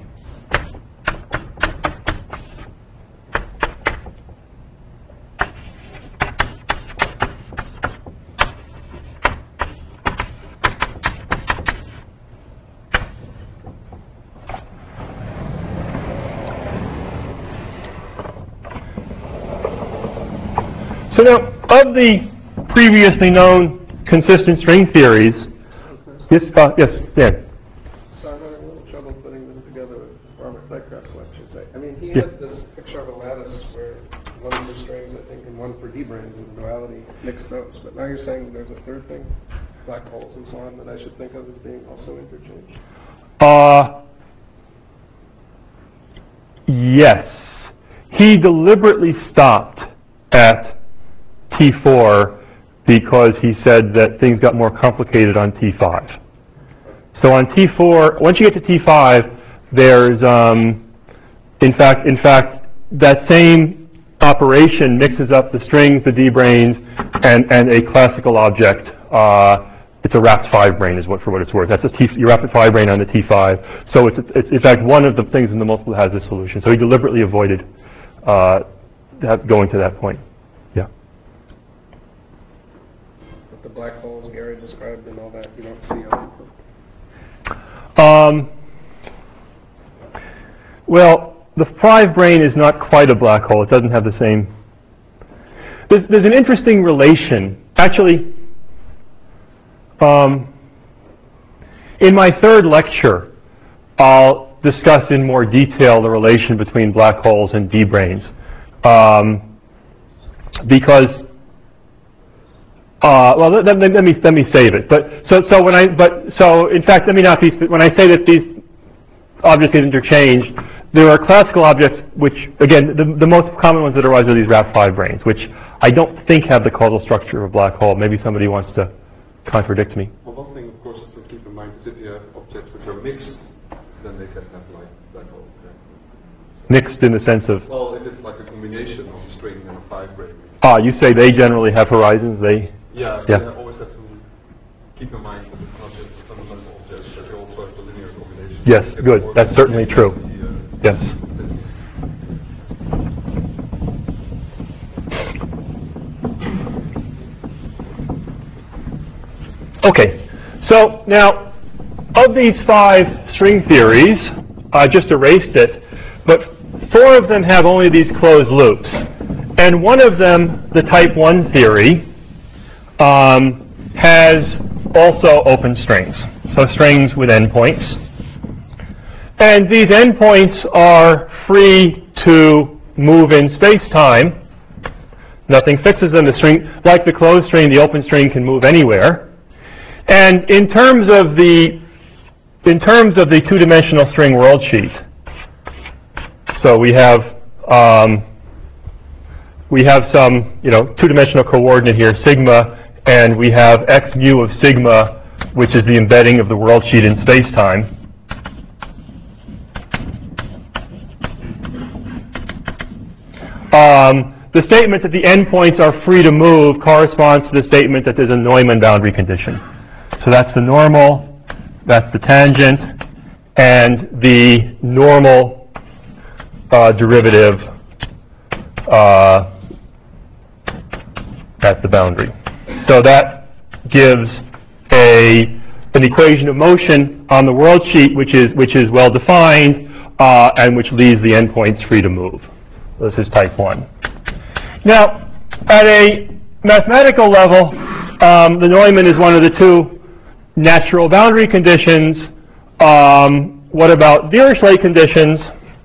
So now, of the previously known consistent string theories, yes, Dan. So I'm having a little trouble putting this together with Robert Playcraft's lecture. I mean, he had this picture of a lattice where one for strings, I think, and one for D-branes, and duality mixed those. But now you're saying there's a third thing, black holes and so on, that I should think of as being also interchanged? Yes. He deliberately stopped at T4 because he said that things got more complicated on T5. So on T4, once you get to T5, there's, in fact, that same operation mixes up the strings, the D-branes, and a classical object it's a wrapped 5 brane is what, for what it's worth. That's you wrap a 5 brane on the T5. So it's in fact one of the things in the multiple that has this solution. So he deliberately avoided going to that point. Yeah. But the black holes Gary described and all that, you don't see on it. Well, the 5 brane is not quite a black hole. It doesn't have the same. There's an interesting relation. Actually, in my third lecture, I'll discuss in more detail the relation between black holes and D branes, because well, let me save it. But so in fact, let me not be. When I say that these objects get interchanged, there are classical objects which, again, the most common ones that arise are these wrapped 5 branes, which I don't think have the causal structure of a black hole. Maybe somebody wants to contradict me. Well, one thing, of course, to keep in mind is if you have objects which are mixed, then they can have like black holes. Mixed in the sense of? Well, if it's like a combination of a string and a 5 brane. Ah, you say they generally have horizons. Yeah, yeah. So you always have to keep in mind that it's not just fundamental objects, but you also have the linear combination. Yes, good. That's certainly true. Yes. Okay, so now, of these 5 string theories, I just erased it, but 4 of them have only these closed loops. And one of them, the type 1 theory, has also open strings, so strings with endpoints. And these endpoints are free to move in space-time. Nothing fixes them. The string, like the closed string, the open string can move anywhere. And in terms of the two-dimensional string world sheet, so we have some two-dimensional coordinate here, sigma, and we have x mu of sigma, which is the embedding of the world sheet in space-time. The statement that the endpoints are free to move corresponds to the statement that there's a Neumann boundary condition. So that's the normal, that's the tangent, and the normal derivative at the boundary. So that gives an equation of motion on the world sheet which is well defined and which leaves the endpoints free to move. This is type 1. Now, at a mathematical level, the Neumann is one of the 2 natural boundary conditions. What about Dirichlet conditions?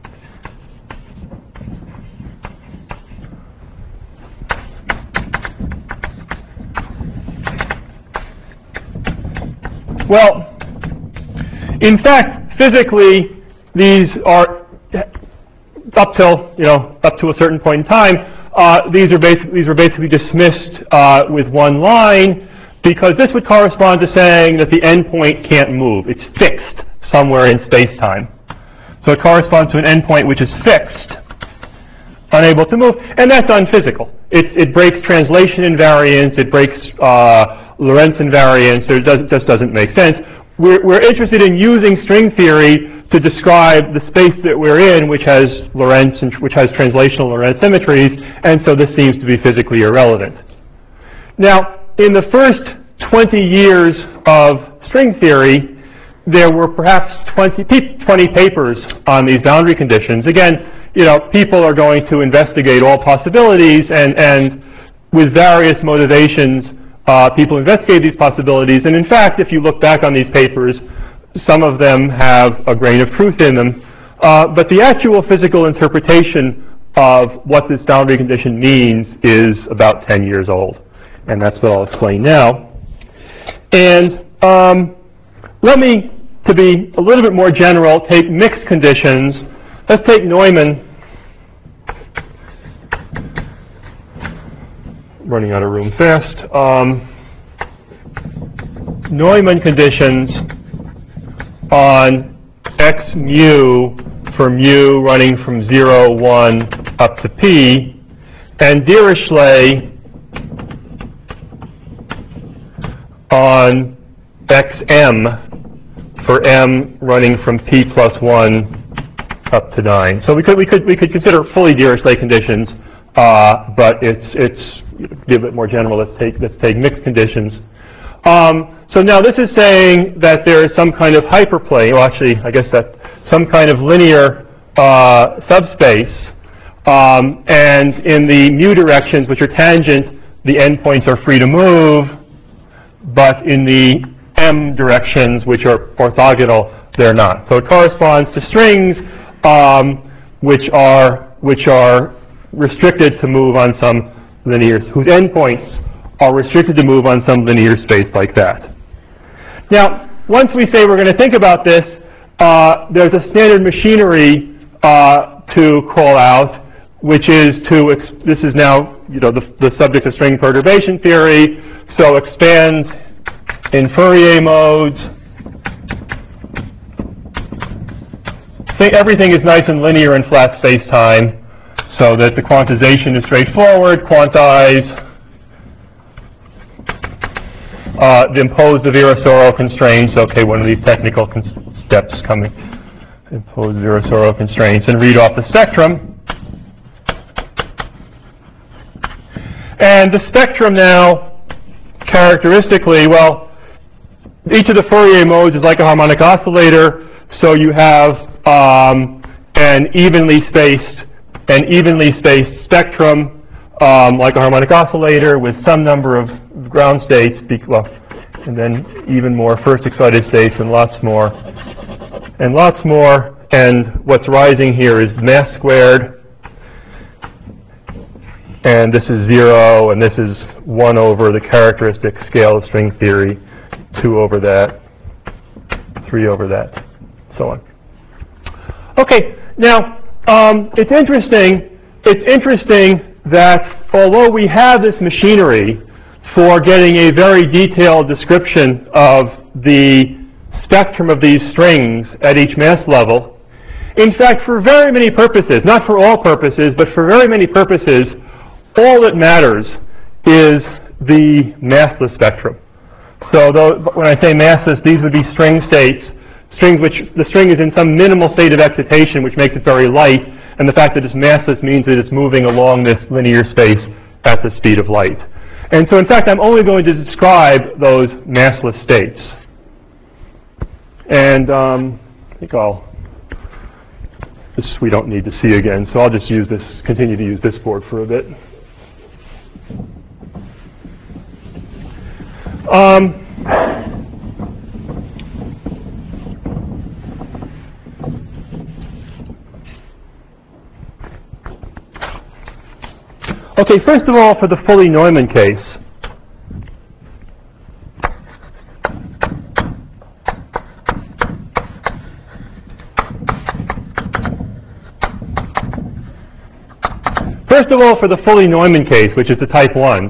Well, in fact, physically, these are up to a certain point in time. These were basically dismissed with one line, because this would correspond to saying that the endpoint can't move. It's fixed somewhere in space-time. So it corresponds to an endpoint which is fixed, unable to move, and that's unphysical. It breaks translation invariance, it breaks Lorentz invariance, so it just doesn't make sense. We're interested in using string theory to describe the space that we're in, which has Lorentz and which has translational Lorentz symmetries, and so this seems to be physically irrelevant. Now, in the first 20 years of string theory, there were perhaps 20 papers on these boundary conditions. Again, people are going to investigate all possibilities, and with various motivations, people investigate these possibilities. And in fact, if you look back on these papers, some of them have a grain of truth in them. But the actual physical interpretation of what this boundary condition means is about 10 years old. And that's what I'll explain now. And let me, to be a little bit more general, take mixed conditions. Let's take Neumann. Running out of room fast. Neumann conditions on x mu for mu running from 0, 1 up to p, and Dirichlet on xm for m running from p plus 1 up to 9. So we could consider fully Dirichlet conditions, but it's a bit more general. Let's take mixed conditions. So now this is saying that there is some kind of hyperplane. Well, actually, I guess that some kind of linear subspace, and in the mu directions, which are tangent, the endpoints are free to move, but in the m directions, which are orthogonal, they're not. So it corresponds to strings which are restricted to move on some linear, whose endpoints are restricted to move on some linear space like that. Now, once we say we're going to think about this, there's a standard machinery to call out, which is this is now the subject of string perturbation theory. So expand in Fourier modes. Everything is nice and linear in flat space-time, so that the quantization is straightforward. Quantize. Impose the Virasoro constraints. Okay, one of these technical steps coming. Impose Virasoro constraints and read off the spectrum. And the spectrum now, characteristically, well, each of the Fourier modes is like a harmonic oscillator, so you have an evenly spaced spectrum, like a harmonic oscillator, with some number of ground states, and then even more first excited states, and lots more. And what's rising here is mass squared, and this is 0, and this is 1 over the characteristic scale of string theory, 2 over that, 3 over that, so on. Okay, now it's interesting that although we have this machinery for getting a very detailed description of the spectrum of these strings at each mass level, in fact, for very many purposes, not for all purposes, but for very many purposes, all that matters is the massless spectrum. So when I say massless, these would be string states, strings which the string is in some minimal state of excitation, which makes it very light, and the fact that it's massless means that it's moving along this linear space at the speed of light. And so, in fact, I'm only going to describe those massless states. And I think this we don't need to see again, so I'll just continue to use this board for a bit. Okay, first of all, for the fully Neumann case, which is the type 1,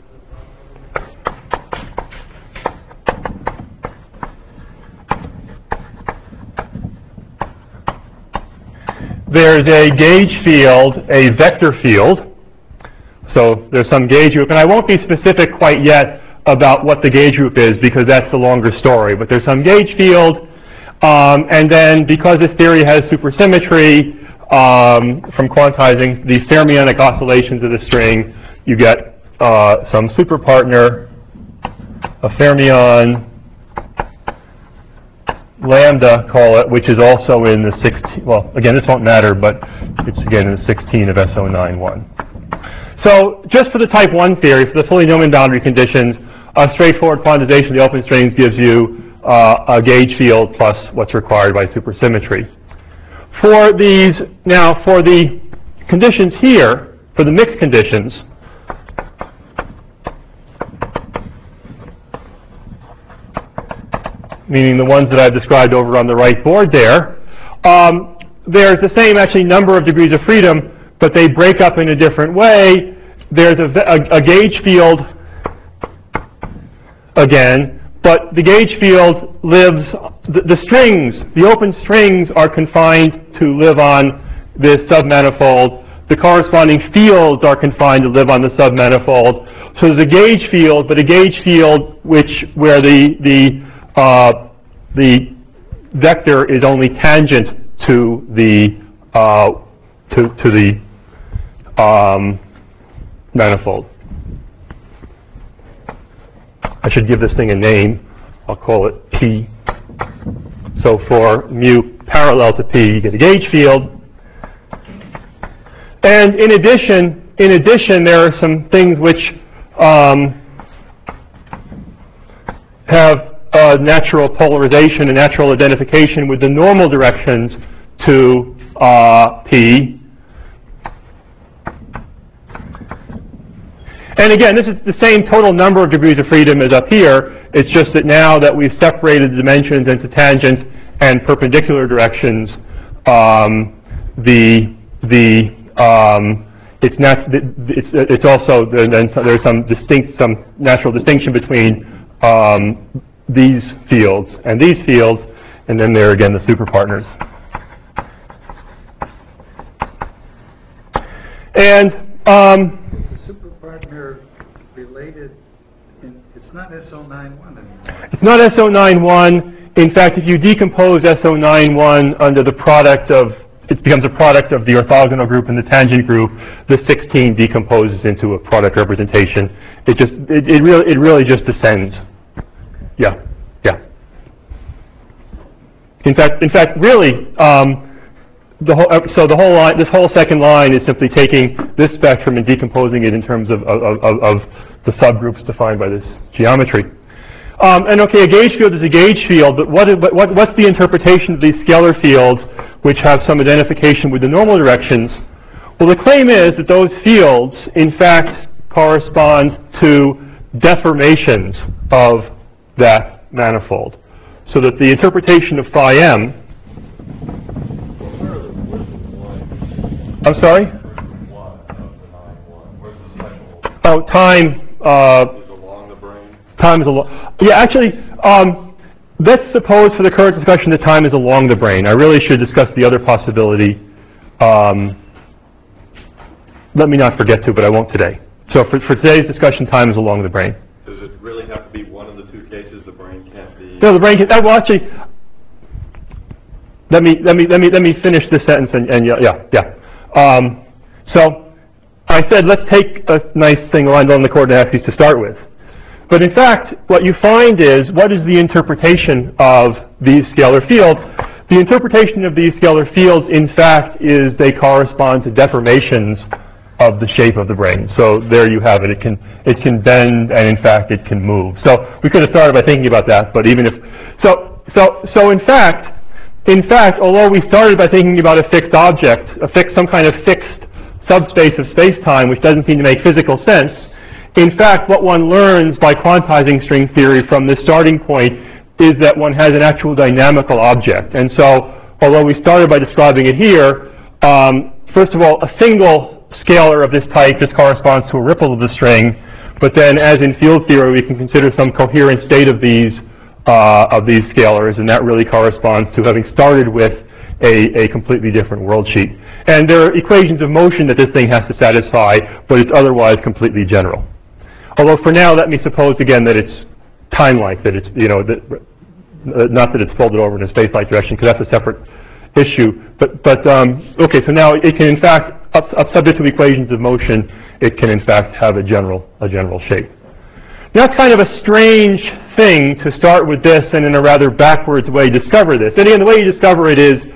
there's a gauge field, a vector field. So there's some gauge group, and I won't be specific quite yet about what the gauge group is because that's a longer story. But there's some gauge field, and then because this theory has supersymmetry from quantizing the fermionic oscillations of the string, you get some superpartner, a fermion, lambda, call it, which is also in the 16. Well, again, this won't matter, but it's again in the 16 of SO91. So just for the type 1 theory, for the fully Neumann boundary conditions, a straightforward quantization of the open strings gives you a gauge field plus what's required by supersymmetry. For the conditions here, for the mixed conditions, meaning the ones that I've described over on the right board there, there's the same actually number of degrees of freedom, but they break up in a different way. There's a gauge field again, but the gauge field lives, the open strings are confined to live on this submanifold. The corresponding fields are confined to live on the submanifold. So there's a gauge field, but a gauge field where the the vector is only tangent to the manifold. I should give this thing a name. I'll call it P. So for mu parallel to P, you get a gauge field. And in addition, there are some things which have natural polarization and natural identification with the normal directions to P. And again, this is the same total number of degrees of freedom as up here. It's just that now that we've separated the dimensions into tangent and perpendicular directions, it's also there's some natural distinction between these fields, and then there are again the superpartners. And is the superpartner related? It's not SO91 anymore. It's not SO91. In fact, if you decompose SO91 under the product of, it becomes a product of the orthogonal group and the tangent group. The 16 decomposes into a product representation. It really just descends. Yeah. In fact, really, this whole second line is simply taking this spectrum and decomposing it in terms of the subgroups defined by this geometry. And okay, a gauge field is a gauge field, but what's the interpretation of these scalar fields which have some identification with the normal directions? Well, the claim is that those fields, in fact, correspond to deformations of that manifold. So that the interpretation of phi m... I'm sorry? Oh, time... is along the brain. Time is along... Yeah, actually, let's suppose for the current discussion that time is along the brain. I really should discuss the other possibility. Let me not forget to, but I won't today. So for today's discussion, time is along the brain. Does it really have to be one of the two cases? The brain can't be... No, the brain can... Well, actually, let me finish this sentence and yeah. So I said let's take a nice thing aligned on the coordinate axes to start with. But in fact, what you find is, what is the interpretation of these scalar fields? The interpretation of these scalar fields, in fact, is they correspond to deformations of the shape of the brain. So there you have it. It can bend, and in fact, it can move. So we could have started by thinking about that, but even if so in fact, although we started by thinking about a fixed object, some kind of fixed subspace of space-time, which doesn't seem to make physical sense. In fact, what one learns by quantizing string theory from this starting point is that one has an actual dynamical object. And so, although we started by describing it here, first of all, a single scalar of this type just corresponds to a ripple of the string. But then, as in field theory, we can consider some coherent state of these scalars, and that really corresponds to having started with a completely different world sheet. And there are equations of motion that this thing has to satisfy, but it's otherwise completely general. Although for now, let me suppose again that it's time-like, that it's, not that it's folded over in a space-like direction, because that's a separate issue. But okay, so now it can in fact, subject to equations of motion, it can in fact have a general shape. Now it's kind of a strange thing to start with this and in a rather backwards way discover this. And again, the way you discover it is,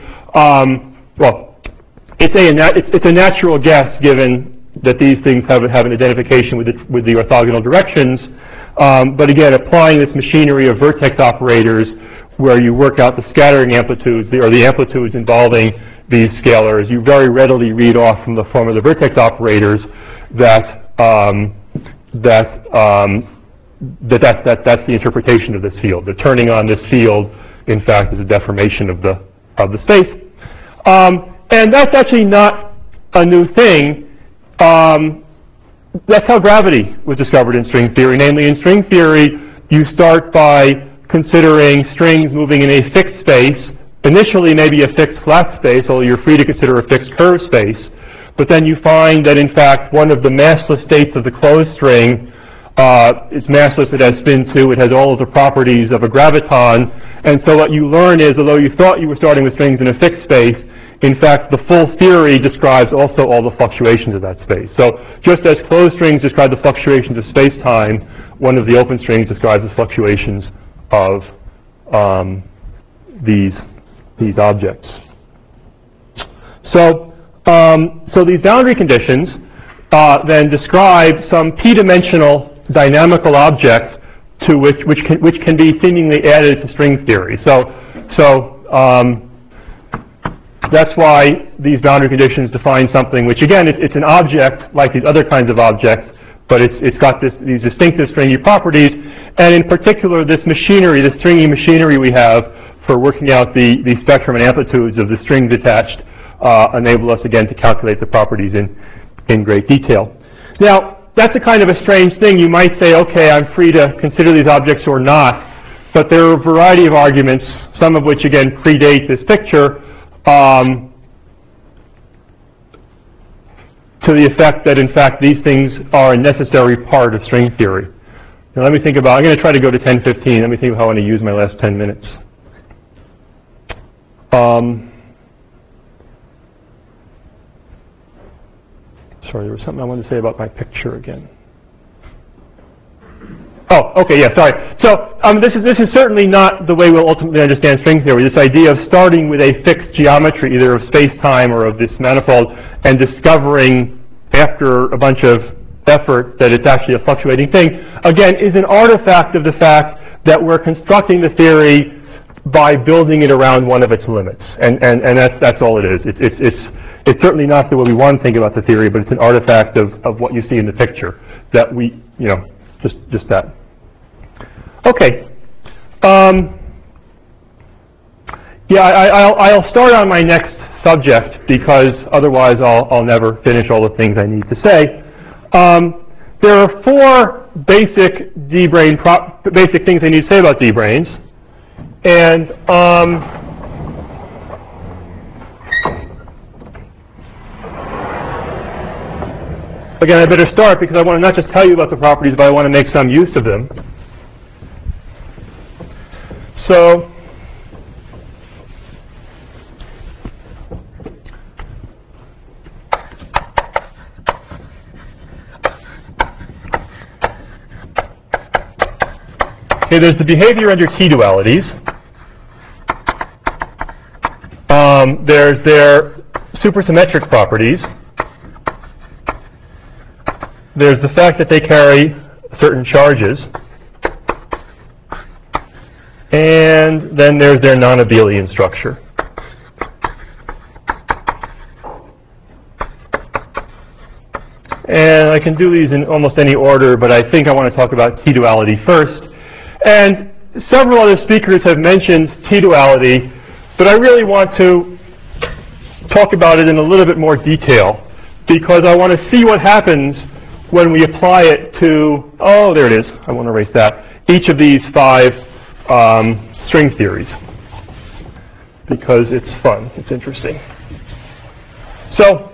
it's a natural guess given that these things have an identification with the orthogonal directions. But again, applying this machinery of vertex operators where you work out the scattering amplitudes, or the amplitudes involving these scalars, you very readily read off from the form of the vertex operators that's the interpretation of this field. The turning on this field, in fact, is a deformation of the space. And that's actually not a new thing. That's how gravity was discovered in string theory. Namely, in string theory, you start by considering strings moving in a fixed space. Initially, maybe a fixed flat space, although you're free to consider a fixed curved space. But then you find that, in fact, one of the massless states of the closed string It's massless, it has spin 2, it has all of the properties of a graviton, and so what you learn is, although you thought you were starting with strings in a fixed space, in fact, the full theory describes also all the fluctuations of that space. So just as closed strings describe the fluctuations of space-time, one of the open strings describes the fluctuations of these objects. So these boundary conditions then describe some p-dimensional dynamical object to which can be seemingly added to string theory. So that's why these boundary conditions define something which, again, it's an object like these other kinds of objects, but it's got these distinctive stringy properties, and in particular this machinery, the stringy machinery we have for working out the spectrum and amplitudes of the strings attached enable us, again, to calculate the properties in great detail. Now, that's a kind of a strange thing. You might say, okay, I'm free to consider these objects or not, but there are a variety of arguments, some of which, again, predate this picture, to the effect that, in fact, these things are a necessary part of string theory. Now, let me think about, I'm going to try to go to 10:15. Let me think of how I want to use my last 10 minutes. Sorry, there was something I wanted to say about my picture again. Oh, okay, yeah, sorry. So this is certainly not the way we'll ultimately understand string theory, this idea of starting with a fixed geometry, either of space-time or of this manifold, and discovering after a bunch of effort that it's actually a fluctuating thing, again, is an artifact of the fact that we're constructing the theory by building it around one of its limits. And that's all it is. It's certainly not the way we want to think about the theory, but it's an artifact of what you see in the picture, that we, just that. Okay. Yeah, I'll start on my next subject because otherwise I'll never finish all the things I need to say. There are four basic basic things I need to say about D-branes, and again, I better start because I want to not just tell you about the properties, but I want to make some use of them. So, okay, there's the behavior under T-dualities. There's their supersymmetric properties. There's the fact that they carry certain charges. And then there's their non-abelian structure. And I can do these in almost any order, but I think I want to talk about T-duality first. And several other speakers have mentioned T-duality, but I really want to talk about it in a little bit more detail because I want to see what happens when we apply it to, oh, there it is, I want to erase that, each of these five string theories, because it's fun, it's interesting. So,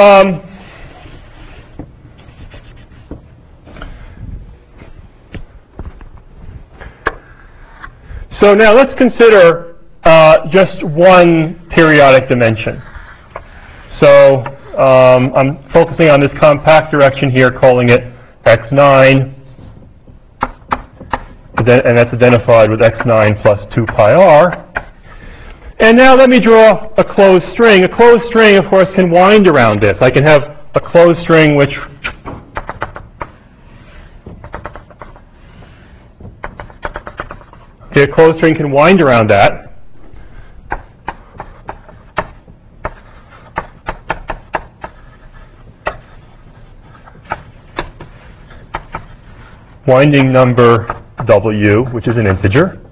now let's consider just one periodic dimension. So I'm focusing on this compact direction here, calling it x9, and that's identified with x9 plus 2 pi r. And now let me draw a closed string. A closed string, of course, can wind around this. I can have a closed string which a closed string can wind around that. Winding number W, which is an integer.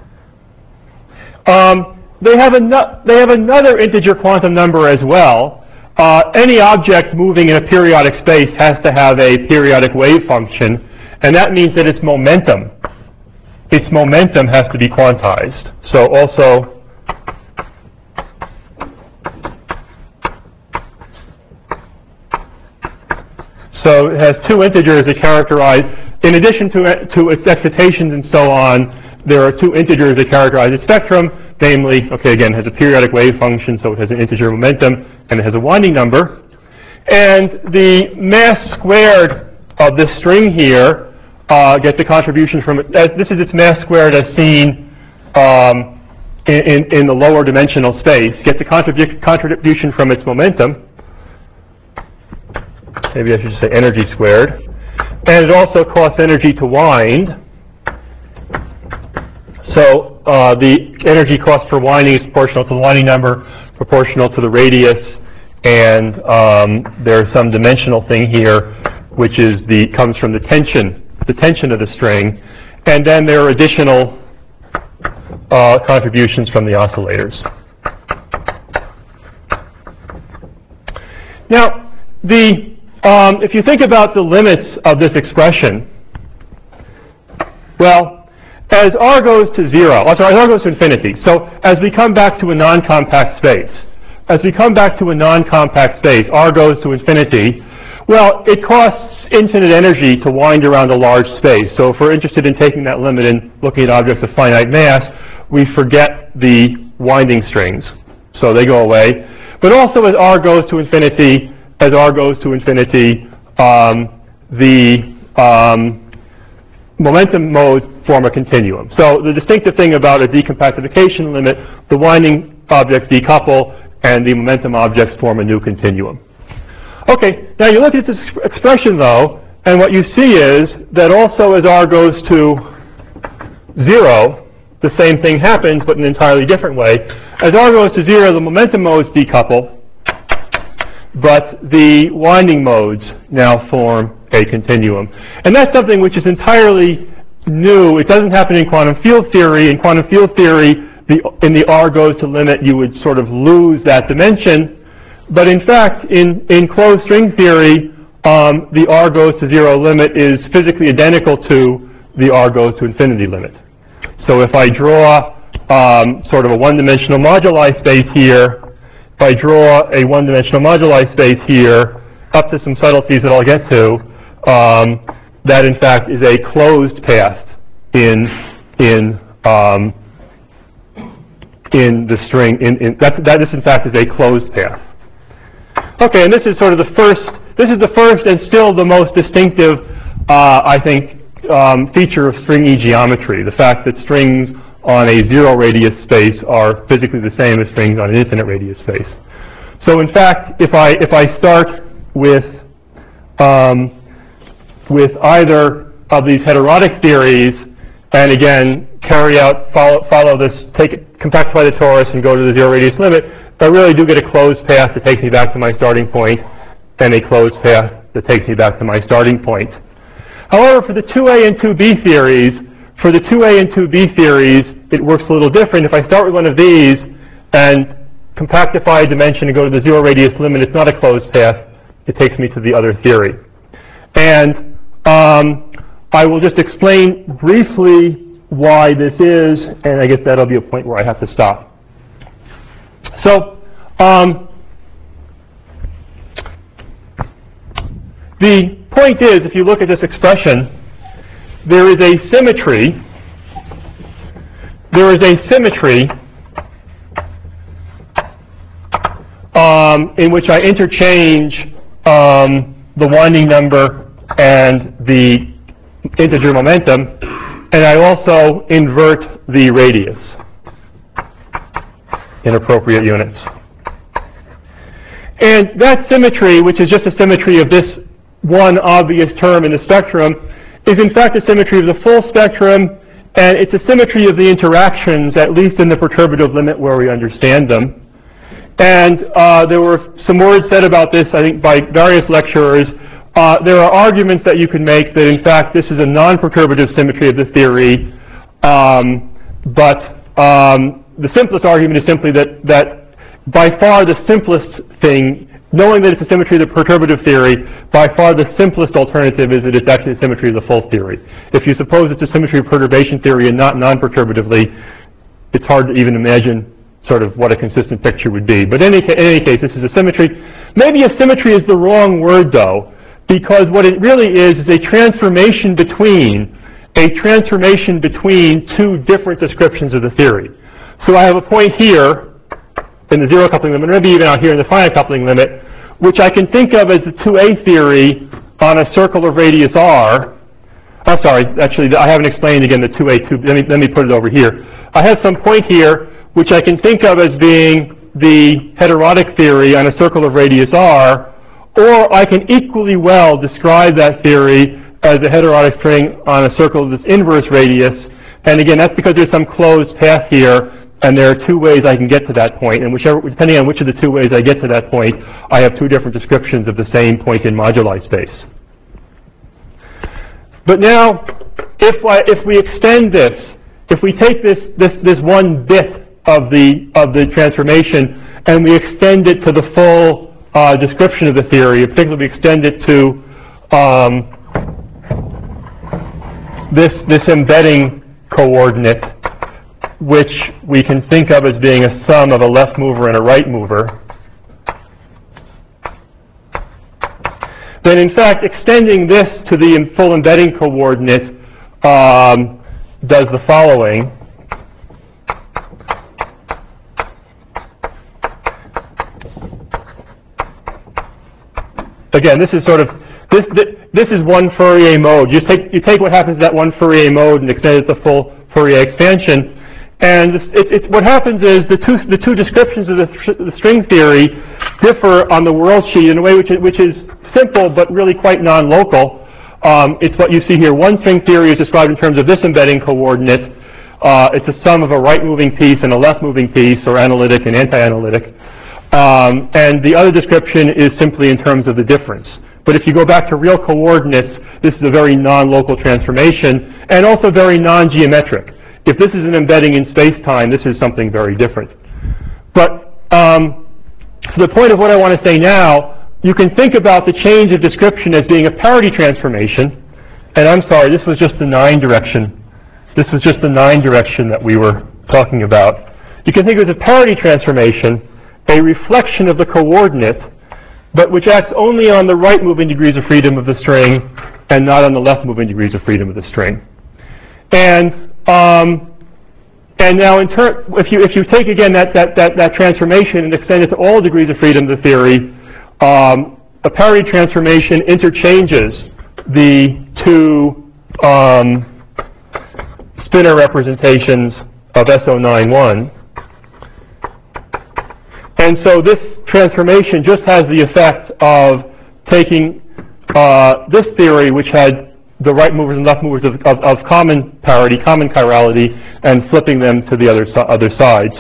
They have another integer quantum number as well. Any object moving in a periodic space has to have a periodic wave function, and that means that its momentum has to be quantized. So also, so it has two integers that characterize, in addition to its excitations and so on, there are two integers that characterize its spectrum, namely, okay, again, it has a periodic wave function, so it has an integer momentum, and it has a winding number. And the mass squared of this string here gets a contribution from it. This is its mass squared as seen in the lower dimensional space, gets a contribution from its momentum. Maybe I should just say energy squared. And it also costs energy to wind. So the energy cost for winding is proportional to the winding number, proportional to the radius, and there's some dimensional thing here, which is comes from the tension of the string, and then there are additional contributions from the oscillators. Now, if you think about the limits of this expression, well, as r goes to 0, as r goes to infinity, so as we come back to a non-compact space, r goes to infinity, well, it costs infinite energy to wind around a large space. So if we're interested in taking that limit and looking at objects of finite mass, we forget the winding strings. So they go away. But also as r goes to infinity, the momentum modes form a continuum. So the distinctive thing about a decompactification limit, the winding objects decouple and the momentum objects form a new continuum. Okay, now you look at this expression though, and what you see is that also as r goes to 0, the same thing happens, but in an entirely different way. As r goes to 0, the momentum modes decouple, but the winding modes now form a continuum. And that's something which is entirely new. It doesn't happen in quantum field theory. In quantum field theory, in the r goes to limit, you would sort of lose that dimension. But in fact, in closed string theory, the r goes to 0 limit is physically identical to the r goes to infinity limit. So if I draw sort of a one-dimensional moduli space here, if I draw a one-dimensional moduli space here, up to some subtleties that I'll get to, that in fact is a closed path in the string. This in fact is a closed path. Okay, and this is sort of the first. This is the first and still the most distinctive, I think, feature of stringy geometry. The fact that strings on a zero radius space are physically the same as strings on an infinite radius space. So in fact, if I start with either of these heterotic theories, and again follow this, compactify the torus and go to the zero radius limit, I really do get a closed path that takes me back to my starting point, and a closed path that takes me back to my starting point. However, for the 2A and 2B theories, it works a little different. If I start with one of these and compactify a dimension and go to the zero radius limit, it's not a closed path. It takes me to the other theory. And I will just explain briefly why this is, and I guess that'll be a point where I have to stop. So, the point is, if you look at this expression, there is a symmetry. In which I interchange the winding number and the integer momentum, and I also invert the radius in appropriate units. And that symmetry, which is just a symmetry of this one obvious term in the spectrum, is in fact a symmetry of the full spectrum, and it's a symmetry of the interactions, at least in the perturbative limit where we understand them. And there were some words said about this, I think, by various lecturers. There are arguments that you can make that, in fact, this is a non-perturbative symmetry of the theory, but the simplest argument is simply that by far the simplest thing, knowing that it's a symmetry of the perturbative theory, by far the simplest alternative is that it's actually a symmetry of the full theory. If you suppose it's a symmetry of perturbation theory and not non-perturbatively, it's hard to even imagine sort of what a consistent picture would be. But in any case, this is a symmetry. Maybe a symmetry is the wrong word, though, because what it really is a transformation between two different descriptions of the theory. So I have a point here in the zero coupling limit, maybe even out here in the finite coupling limit, which I can think of as the 2A theory on a circle of radius r. Oh, sorry, actually, I haven't explained again the 2A. Let me put it over here. I have some point here which I can think of as being the heterotic theory on a circle of radius r, or I can equally well describe that theory as a heterotic string on a circle of this inverse radius. And again, that's because there's some closed path here, and there are two ways I can get to that point. And depending on which of the two ways I get to that point, I have two different descriptions of the same point in moduli space. But now, if we extend this, if we take this one bit of the transformation and we extend it to the full description of the theory, particularly we extend it to this embedding coordinate, which we can think of as being a sum of a left mover and a right mover, then in fact extending this to the full embedding coordinate does the following. Again, this is sort of this is one Fourier mode. You take what happens to that one Fourier mode and extend it to full Fourier expansion. And what happens is the two descriptions of the string theory differ on the world sheet in a way which is simple but really quite non-local. It's what you see here. One string theory is described in terms of this embedding coordinate. It's a sum of a right-moving piece and a left-moving piece, or analytic and anti-analytic. And the other description is simply in terms of the difference. But if you go back to real coordinates, this is a very non-local transformation and also very non-geometric. If this is an embedding in space-time, this is something very different. But to the point of what I want to say now, you can think about the change of description as being a parity transformation. And I'm sorry, this was just the 9 direction. This was just the 9 direction that we were talking about. You can think of it as a parity transformation, a reflection of the coordinate, but which acts only on the right moving degrees of freedom of the string and not on the left moving degrees of freedom of the string. And now, if you take again that transformation and extend it to all degrees of freedom of the theory, a parity transformation interchanges the two spinor representations of SO91. And so this transformation just has the effect of taking this theory, which had the right movers and left movers of common parity, common chirality, and flipping them to the other side.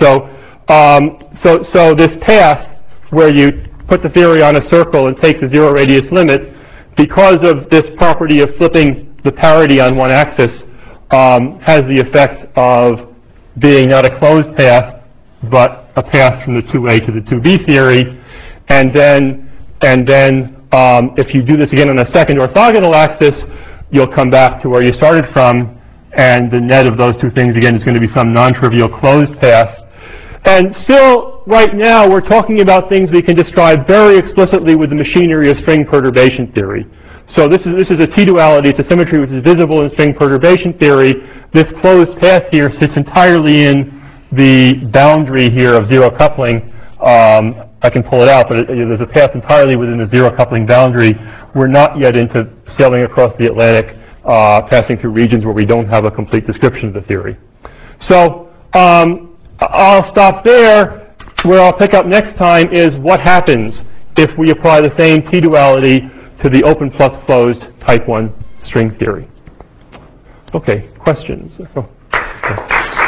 So this path where you put the theory on a circle and take the zero radius limit, because of this property of flipping the parity on one axis, has the effect of being not a closed path, but a path from the 2A to the 2B theory. And then if you do this again on a second orthogonal axis, you'll come back to where you started from, and the net of those two things again is going to be some non-trivial closed path. And still, right now, we're talking about things we can describe very explicitly with the machinery of string perturbation theory. So this is a T-duality. It's a symmetry which is visible in string perturbation theory. This closed path here sits entirely in the boundary here of zero coupling. I can pull it out, but there's a path entirely within the zero coupling boundary. We're not yet into sailing across the Atlantic, passing through regions where we don't have a complete description of the theory. So I'll stop there. Where I'll pick up next time is what happens if we apply the same T-duality to the open plus closed type 1 string theory. Okay, questions? Oh, okay.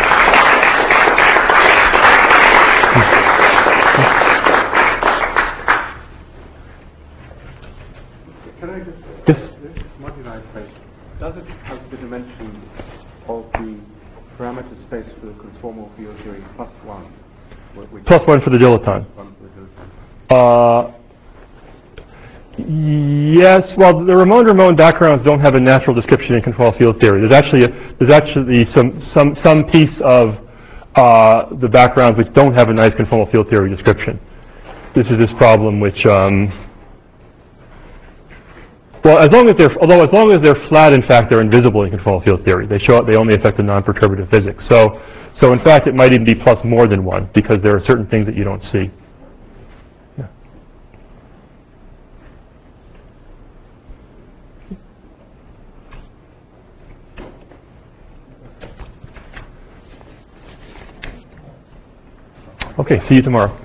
Can I just, Yes. this moduli space, does it have the dimension of the parameter space for the conformal field theory plus 1? Plus 1 for the dilettante. 1 for the dilettante. Yes, well, the Ramon backgrounds don't have a natural description in control field theory. There's actually some piece of the backgrounds which don't have a nice conformal field theory description. This is this problem which Well, as long as they're flat, in fact, they're invisible in control field theory. They only affect the non-perturbative physics. So in fact, it might even be plus more than 1 because there are certain things that you don't see. Yeah. Okay, see you tomorrow.